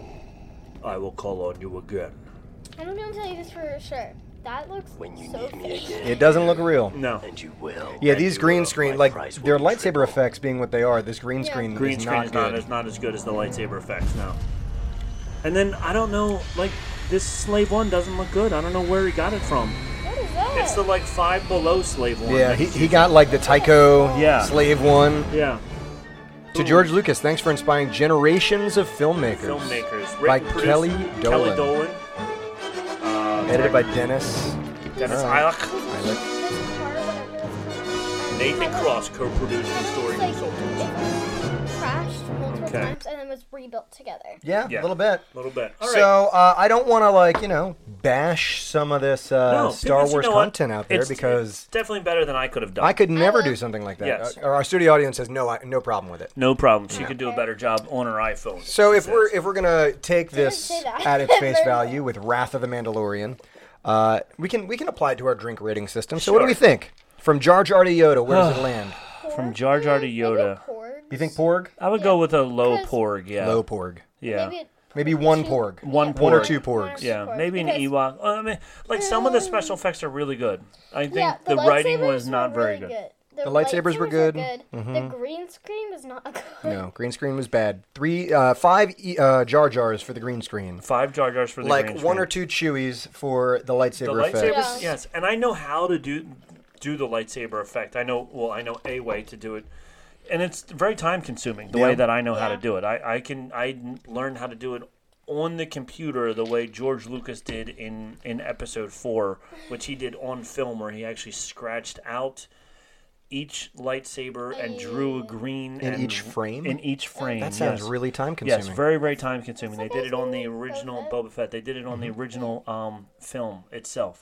I will call on you again. I'm gonna be able to tell you this for sure. That looks When you so need me fake. again. It doesn't look real. No. And you will. Yeah, And these you green will. screen, My like price will their be lightsaber triple. effects being what they are, this green Yeah. screen Green is screen not is good. not as good as the lightsaber effects now. And then I don't know, like this Slave One doesn't look good. I don't know where he got it from. What is that? It's the like Five Below Slave One. Yeah, that he got like the Tycho Yeah. Slave One. Yeah. To George Lucas, thanks for inspiring generations of filmmakers. Filmmakers. By Written, produced- Kelly Kelly Dolan. Dolan. Edited by Dennis. Dennis Alright. Eilach. This part or whatever it's called. Nathan Cross co-produced and story It's like consultant. it crashed multiple Okay. times and then was rebuilt together. Yeah, a little bit. A little bit. All right. So I don't want to bash some of this No, Star because you Wars know what? content out there It's because definitely better than I could have done. I could never do something like that. Yes. Our studio audience has no problem with it. No problem. She could do a better job on her iPhone. So she if we're gonna take didn't this say that. at its face value with Wrath of the Mandalorian, we can apply it to our drink rating system. So what do we Sure. think? From Jar Jar to Yoda, where does it land? From Jar Jar to Yoda, You think Porg? I would go with a low Because- Porg. Yeah. Low Porg. Yeah. Maybe one Porg. One One or Porg. two Porgs. Yeah, Porg, maybe an because- Ewok. I mean, like some of the special effects are really good. I think Yeah, the writing was lightsabers not were very really good. The lightsabers were good. The Mhm. green screen was not good. No, green screen was bad. 5 Jar Jars for the green screen. 5 Jar Jars for the like green one screen. or two Chewies for the lightsaber The effect. lightsabers, yes, and I know how to do the lightsaber effect. I know a way to do it, and it's very time consuming. The way Yeah. that I know how to do it, I learned how to do it on the computer the way George Lucas did in Episode 4, which he did on film, where he actually scratched out each lightsaber and drew a green In and each frame? In each frame. That sounds yes. really time-consuming. Yes, very, very time consuming. They did it on the original Boba Fett. They did it on the original film itself.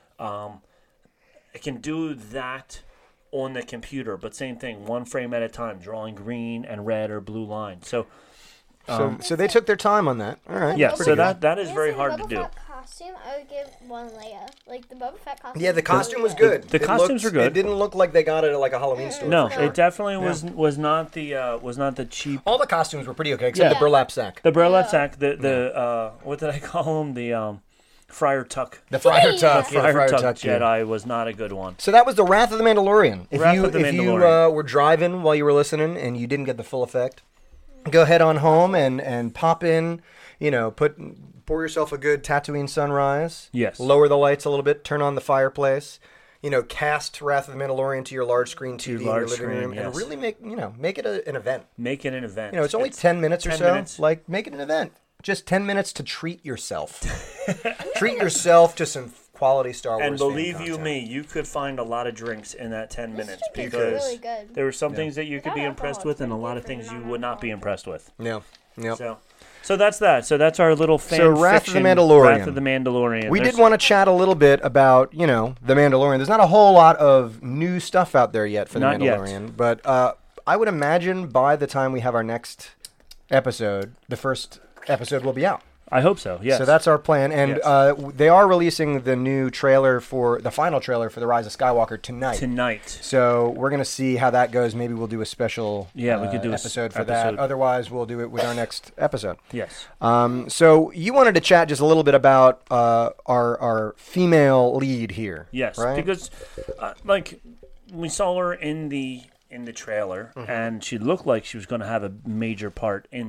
It can do that on the computer, but same thing, one frame at a time, drawing green and red or blue lines. So So they took their time on that. All right. Yeah, so that is very hard to do. Boba Fett costume, I would give one Leia. Like the Boba Fett costume. Yeah, the costume was good. The costumes were good. It didn't look like they got it at like a Halloween store. No, for sure. it definitely was not the cheap. All the costumes were pretty okay, except the burlap sack. The burlap sack. The what did I call him? The Friar Tuck. The Friar Tuck. The Friar Tuck yeah. Jedi was not a good one. So that was the Wrath of the Mandalorian. If you Mandalorian. were driving while you were listening and you didn't get the full effect, go head on home and pop in. Pour yourself a good Tatooine sunrise. Yes. Lower the lights a little bit. Turn on the fireplace. Cast Wrath of the Mandalorian to your large screen TV in your living room, and really make it an event. Make it an event. It's only 10 minutes or so. Like, make it an event. Just 10 minutes to treat yourself. Treat yourself to some quality Star Wars. And believe you me, you could find a lot of drinks in that 10 minutes because really good. there were some things that you could be impressed with and a lot of things you would not be impressed with. Yeah. So that's that. So that's our little fan Wrath fiction. of the Mandalorian. Wrath of the Mandalorian. We did want to chat a little bit about, the Mandalorian. There's not a whole lot of new stuff out there yet for the Mandalorian. But I would imagine by the time we have our next episode, the first episode will be out. I hope so, yes. So that's our plan. And they are releasing the new trailer the final trailer for The Rise of Skywalker tonight. So we're going to see how that goes. Maybe we'll do a special we could do episode for that. Otherwise, we'll do it with our next episode. Yes. So you wanted to chat just a little bit about our female lead here. Yes, right? Because we saw her in the trailer, and she looked like she was going to have a major part in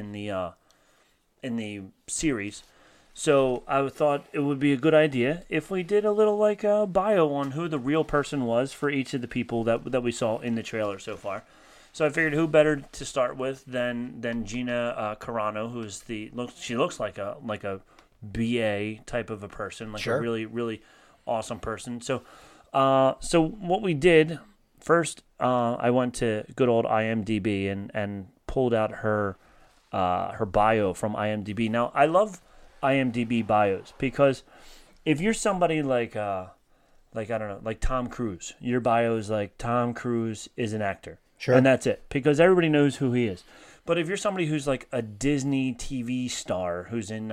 the series. So I thought it would be a good idea if we did a little bio on who the real person was for each of the people that we saw in the trailer so far. So I figured who better to start with than Gina Carano, she looks like a BA type of a person, like a really, really awesome person. So what we did first, I went to good old IMDb and pulled out her bio from IMDb. Now, I love IMDb bios because if you're somebody like I don't know, like Tom Cruise, your bio is like Tom Cruise is an actor. Sure. And that's it, because everybody knows who he is. But if you're somebody who's like a Disney TV star who's in,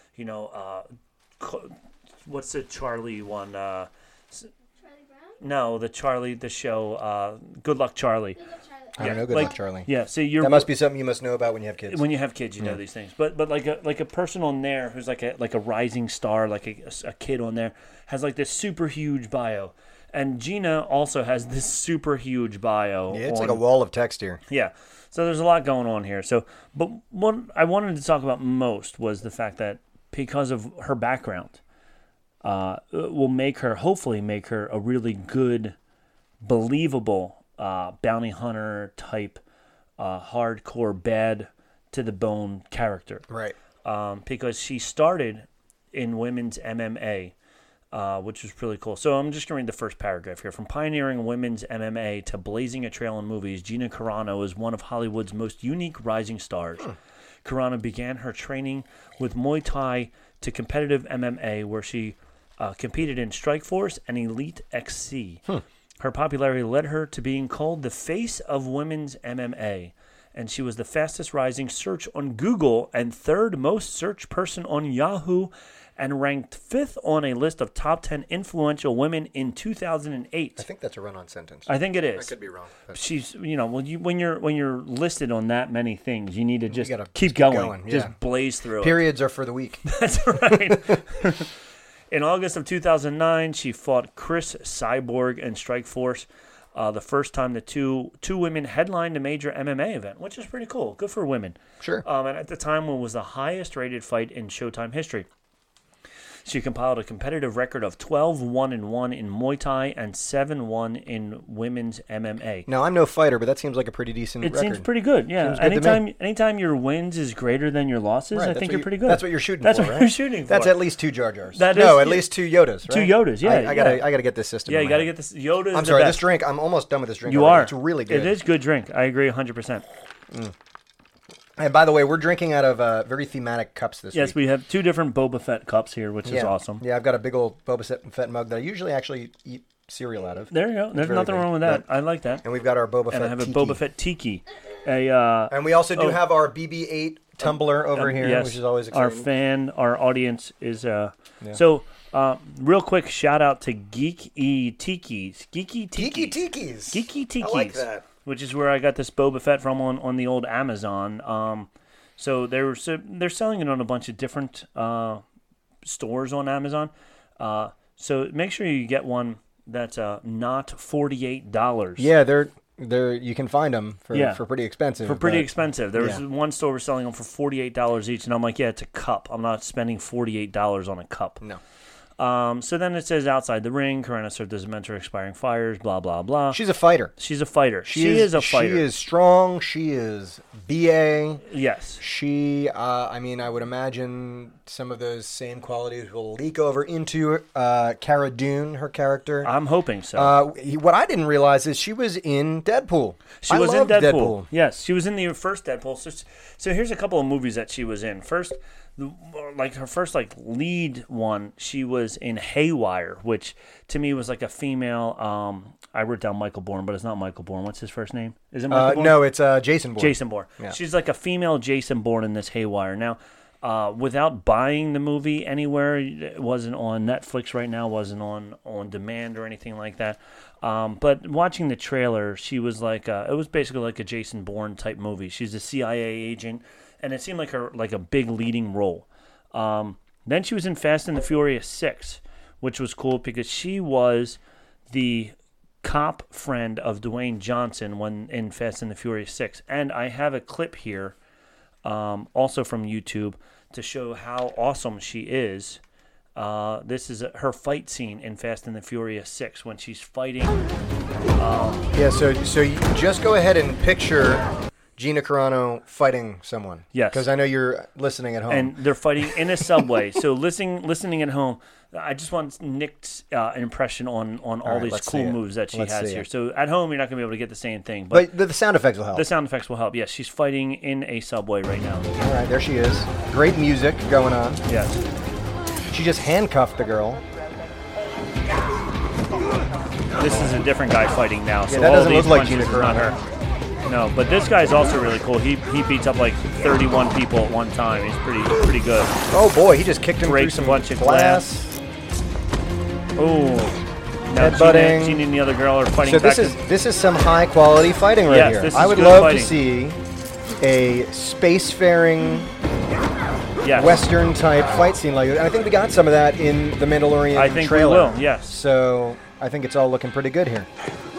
what's the Charlie one? Charlie Brown? No, the show, Good Luck Charlie. I don't know, Good Luck Charlie. Yeah, so that must be something you must know about when you have kids. When you have kids, you know these things. But like a person on there who's like a rising star, like a kid on there, has like this super huge bio. And Gina also has this super huge bio. Yeah, it's like a wall of text here. Yeah. So there's a lot going on here. But what I wanted to talk about most was the fact that because of her background, will hopefully make her a really good, believable bounty hunter type, hardcore, bad to the bone character. Right. Because she started in women's MMA. Which was really cool. So I'm just going to read the first paragraph here. From pioneering women's MMA to blazing a trail in movies, Gina Carano is one of Hollywood's most unique rising stars. Carano began her training with Muay Thai to competitive MMA, where she competed in Strikeforce and Elite XC. Her popularity led her to being called the face of women's MMA, and she was the fastest rising search on Google and third most searched person on Yahoo, and ranked 5th on a list of top 10 influential women in 2008. I think that's a run-on sentence. I think it is. I could be wrong. She's, when you're listed on that many things, you need to just keep going. Yeah. Just blaze through Periods are for the weak. That's right. In August of 2009, she fought Chris Cyborg in Strikeforce. The first time the two women headlined a major MMA event, which is pretty cool. Good for women. Sure. And at the time, it was the highest rated fight in Showtime history. She compiled a competitive record of 12-1-1 in Muay Thai and 7-1 in women's MMA. Now, I'm no fighter, but that seems like a pretty decent record. It seems pretty good, yeah. Anytime your wins is greater than your losses, I think you're pretty good. That's what you're shooting for, right? That's what you're shooting for. That's at least 2 Jar Jars. At least 2 Yodas, right? 2 Yodas, yeah. I gotta get this system. Yeah, you gotta get this. Yoda is I'm sorry, the this best. drink, I'm almost done with this drink. You are. It's really good. It is good drink. I agree 100%. And by the way, we're drinking out of very thematic cups this week. Yes, we have 2 different Boba Fett cups here, which is awesome. Yeah, I've got a big old Boba Fett mug that I usually actually eat cereal out of. There you go. There's nothing wrong with that. I like that. And we've got our Boba Fett And I have Tiki. a Boba Fett Tiki. And we also do have our BB-8 Tumblr over here, yes, which is always exciting. Our audience is. So, real quick shout out to Geeky Tikis. Geeky Tikis. I like that. Which is where I got this Boba Fett from on the old Amazon. So they're selling it on a bunch of different stores on Amazon. So make sure you get one that's not $48. Yeah, they're you can find them for pretty expensive. Expensive. There was one store was selling them for $48 each, and I'm like, yeah, it's a cup. I'm not spending $48 on a cup. No. So then it says outside the ring, Karana served as a mentor, expiring fires, blah, blah, blah. She's a fighter. She is a fighter. She is strong. She is BA. Yes. She, I would imagine some of those same qualities will leak over into Cara Dune, her character. I'm hoping so. What I didn't realize is she was in Deadpool. She was in Deadpool. Yes, she was in the first Deadpool. So here's a couple of movies that she was in. First, her first lead one, she was in Haywire, which to me was like a female. I wrote down Michael Bourne, but it's not Michael Bourne. What's his first name? Is it Michael Bourne? No, it's Jason Bourne. Jason Bourne. Yeah. She's like a female Jason Bourne in this Haywire. Now, without buying the movie anywhere, it wasn't on Netflix right now, wasn't on demand or anything like that. But watching the trailer, she was it was basically like a Jason Bourne type movie. She's a CIA agent. And it seemed like a big leading role. Then she was in Fast and the Furious 6, which was cool because she was the cop friend of Dwayne Johnson when in Fast and the Furious 6. And I have a clip here, also from YouTube, to show how awesome she is. This is her fight scene in Fast and the Furious 6 when she's fighting. So you just go ahead and picture Gina Carano fighting someone. Yes. Because I know you're listening at home. And they're fighting in a subway. So listening at home, I just want Nick's impression on all these cool moves that she has here. So at home, you're not going to be able to get the same thing. But the sound effects will help. The sound effects will help, yes. She's fighting in a subway right now. All right, there she is. Great music going on. Yes. She just handcuffed the girl. This is a different guy fighting now. So that doesn't all look these like punches Gina is not Carano. her. No, but this guy's also really cool. He beats up 31 people at one time. He's pretty good. Oh boy, he just kicked him Breaks through some bunch of glass. Oh, now headbutting. Gina and the other girl are fighting. So this is some high quality fighting right here. This is I would good love fighting. to see a spacefaring Western type fight scene like that. I think we got some of that in the Mandalorian I think trailer. we will. Yes. So I think it's all looking pretty good here.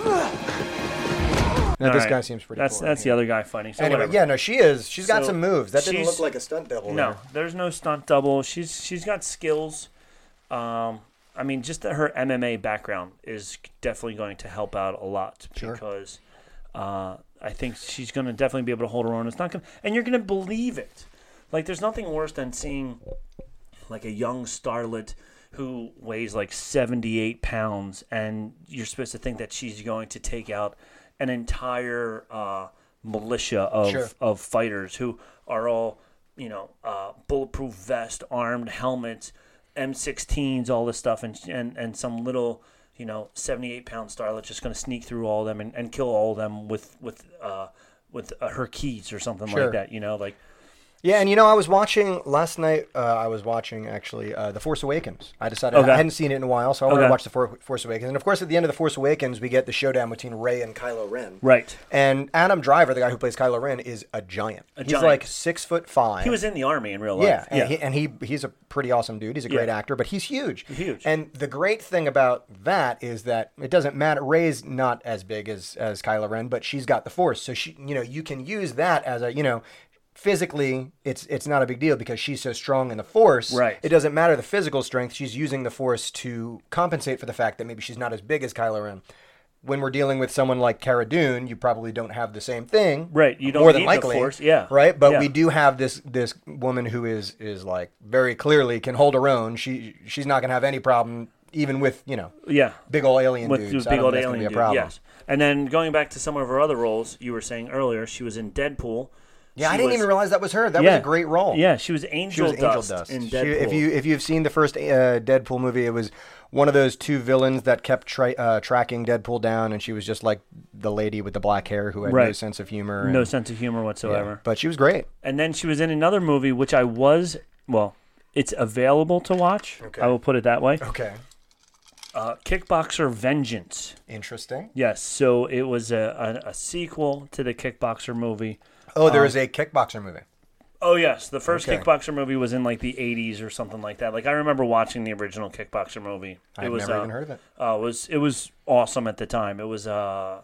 Now this guy seems pretty cool. That's the other guy fighting. So anyway, whatever. she is. She's got some moves. That didn't look like a stunt double. No, there's no stunt double. She's got skills. Just her MMA background is definitely going to help out a lot because I think she's going to definitely be able to hold her own. It's not going, and you're going to believe it. There's nothing worse than seeing a young starlet who weighs 78 pounds, and you're supposed to think that she's going to take out an entire militia of fighters who are all, bulletproof vest, armed helmets, M16s, all this stuff, and some little, 78-pound starlet just going to sneak through all of them and kill all of them with her keys or something like that. Yeah, and I was watching last night. I was watching actually The Force Awakens. I decided I hadn't seen it in a while, so I wanted to watch The Force Awakens. And of course, at the end of The Force Awakens, we get the showdown between Rey and Kylo Ren. Right. And Adam Driver, the guy who plays Kylo Ren, is a giant. He's 6'5". He was in the army in real life. Yeah, he's a pretty awesome dude. He's a great actor, but he's huge. Huge. And the great thing about that is that it doesn't matter. Rey's not as big as Kylo Ren, but she's got the Force, so she, you can use that as a, physically, it's not a big deal because she's so strong in the Force. Right. It doesn't matter the physical strength. She's using the Force to compensate for the fact that maybe she's not as big as Kylo Ren. When we're dealing with someone like Cara Dune, you probably don't have the same thing. Right. You don't more than need likely, the Force. Yeah. Right. But we do have this woman who is very clearly can hold her own. She's not going to have any problem. Even with, big old alien dudes. Big old alien dude, yes. And then going back to some of her other roles, you were saying earlier, she was in Deadpool. Yeah, I didn't even realize that was her. That was a great role. Yeah, she was Angel Dust in Deadpool. If you've seen the first Deadpool movie, it was one of those two villains that kept tracking Deadpool down, and she was just like the lady with the black hair who had no sense of humor. No sense of humor whatsoever. Yeah, but she was great. And then she was in another movie, which it's available to watch. Okay. I will put it that way. Okay. Kickboxer Vengeance. Interesting. Yes, so it was a sequel to the Kickboxer movie. Oh, there is a Kickboxer movie. Oh, yes. The first Kickboxer movie was in like the 80s or something like that. Like I remember watching the original Kickboxer movie. I've never even heard of it. It was awesome at the time. It was Van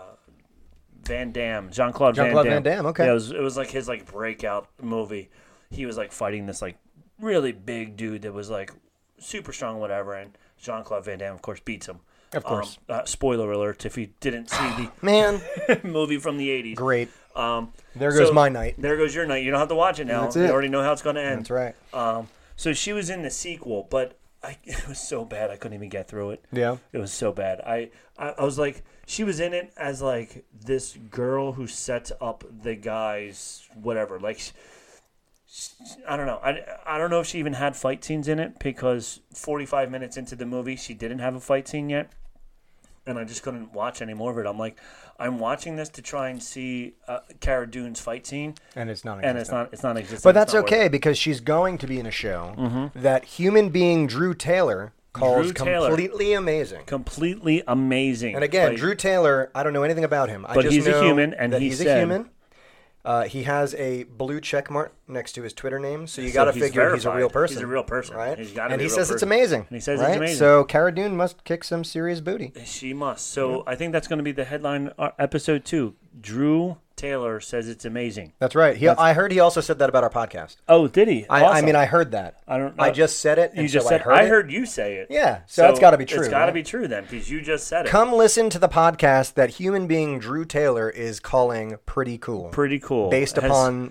Damme, Jean-Claude Van Damme. Okay. Yeah, it was like his like breakout movie. He was like fighting this like really big dude that was like super strong, whatever, and Jean-Claude Van Damme, of course, beats him. Of course. Spoiler alert if you didn't see the movie from the 80s. Great. There goes my night. There goes your night. You don't have to watch it now. That's it. You already know how it's going to end. That's right. So she was in the sequel, but it was so bad I couldn't even get through it. Yeah. It was so bad. I was like, she was in it as like this girl who sets up the guys, whatever. Like, I don't know. I don't know if she even had fight scenes in it because 45 minutes into the movie, she didn't have a fight scene yet. And I just couldn't watch any more of it. I'm like, I'm watching this to try and see Cara Dune's fight scene, and it's not. And it's not existent. But that's okay because she's going to be in a show that human being Drew Taylor calls completely amazing. Completely amazing. And again, Drew Taylor, I don't know anything about him. But I just he's know a human, and he's a human. He has a blue check mark next to his Twitter name, so you got to figure he's a real person. He's a real person, right? And he says it's amazing. And he says it's amazing. So Cara Dune must kick some serious booty. She must. So I think that's going to be the headline episode 2. Drew Taylor says it's amazing. That's right. I heard he also said that about our podcast. Oh, did he? I mean, I heard that. I just said it. You just said I heard you say it. Yeah, so it's got to be true. It's got to be true then, because you just said it. Come listen to the podcast that human being Drew Taylor is calling pretty cool. Pretty cool. Based upon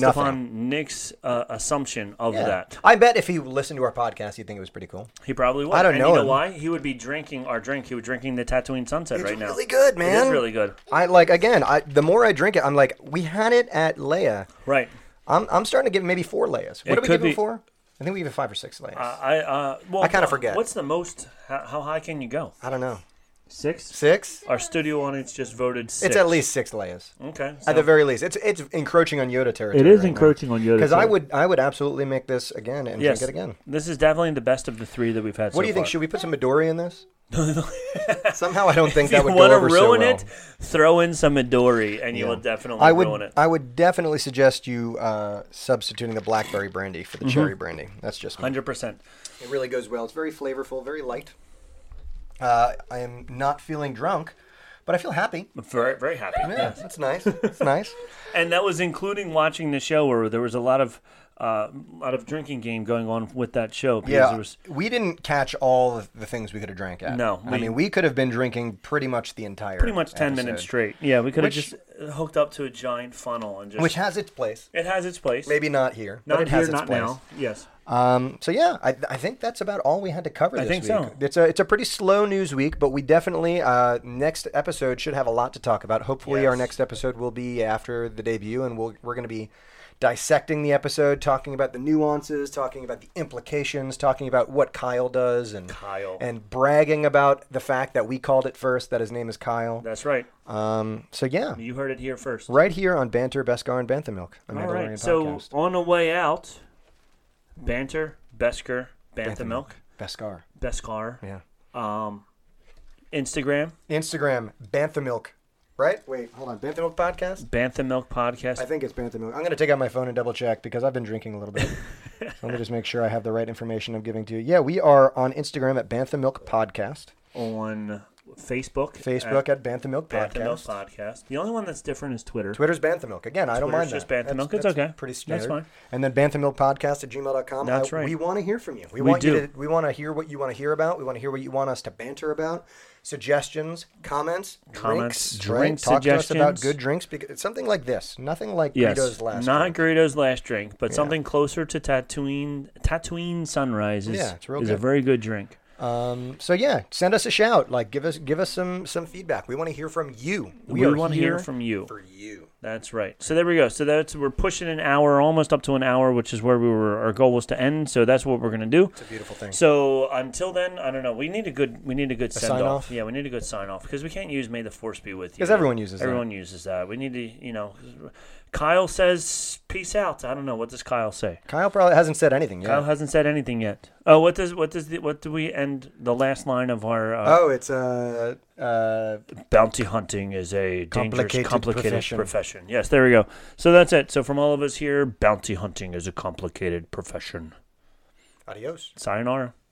Nick's assumption of that. I bet if he listened to our podcast, he'd think it was pretty cool. He probably would. I don't know you know him. why? He would be drinking our drink. He would be drinking the Tatooine Sunset right now. It's really good, man. It is really good. The more I drink it, I'm like, we had it at Leia. Right. I'm starting to give maybe 4 Leias. What did we give him for? I think we give it 5 or 6 Leias. I kind of forget. What's the most? How high can you go? I don't know. 6? 6? Our studio audience just voted 6. It's at least 6 Leias. Okay. At the very least. It's encroaching on Yoda territory. It is encroaching on Yoda territory. Because I would absolutely make this again and drink it again. This is definitely the best of the 3 that we've had so far. What do you think? Should we put some Midori in this? Somehow I don't think that would go over so well. If you want to ruin it, throw in some Midori and you will definitely ruin it. I would definitely suggest you substituting the blackberry brandy for the cherry brandy. That's just me. 100%. It really goes well. It's very flavorful, very light. I am not feeling drunk, but I feel happy. Very, very happy. Yeah, that's nice. It's nice. And that was including watching the show where there was a lot of drinking game going on with that show. Yeah, we didn't catch all the things we could have drank at. No. I mean, we could have been drinking pretty much the entire 10 minutes straight. Yeah, we could have just hooked up to a giant funnel. Which has its place. It has its place. Maybe not here. Not but it here, has its not place. now. Yes. So yeah, I think that's about all we had to cover this week. I think so. It's a pretty slow news week, but we definitely next episode should have a lot to talk about. Hopefully, our next episode will be after the debut, and we're going to be dissecting the episode, talking about the nuances, talking about the implications, talking about what Kyle does, and bragging about the fact that we called it first, that his name is Kyle. That's right. So yeah, you heard it here first, right here on Banter, Beskar, and Bantha Milk. All right. So on the way out. Banter, Beskar, Bantha Milk. Beskar. Yeah. Instagram, Bantha Milk. Right? Wait, hold on. Bantha Milk Podcast? Bantha Milk Podcast. I think it's Bantha Milk. I'm going to take out my phone and double check because I've been drinking a little bit. So let me just make sure I have the right information I'm giving to you. Yeah, we are on Instagram at Bantha Milk Podcast. On Facebook at Bantha Milk Podcast. Bantha Milk Podcast. The only one that's different is Twitter. Twitter's Bantha Milk. Again, I don't mind that. Just Bantha Milk. It's okay. Pretty standard. That's fine. And then Bantha Milk Podcast at gmail.com. That's right. We want to hear from you. We want to hear what you want to hear about. We want to hear what you want us to banter about. Suggestions, comments, drinks. Talk to us about good drinks. Because it's something like this. Nothing like Greedo's last drink. Not Greedo's last drink, but something closer to Tatooine Sunrise is a very good drink. So yeah, send us a shout. Like give us some feedback. We want to hear from you. We want to hear from you. For you. That's right. So there we go. So we're pushing an hour, almost up to an hour, which is where our goal was to end. So that's what we're gonna do. It's a beautiful thing. So until then, I don't know. We need a good send sign off. off? Yeah, we need a good sign off because we can't use "May the Force be with you." Because everyone uses that. We need to, Kyle says peace out. I don't know, what does Kyle say? Kyle probably hasn't said anything yet. Kyle hasn't said anything yet. Oh, what do we end the last line of our? It's bounty hunting is a dangerous, complicated profession. profession. Yes, there we go. So that's it. So from all of us here, bounty hunting is a complicated profession. Adios. Sayonara.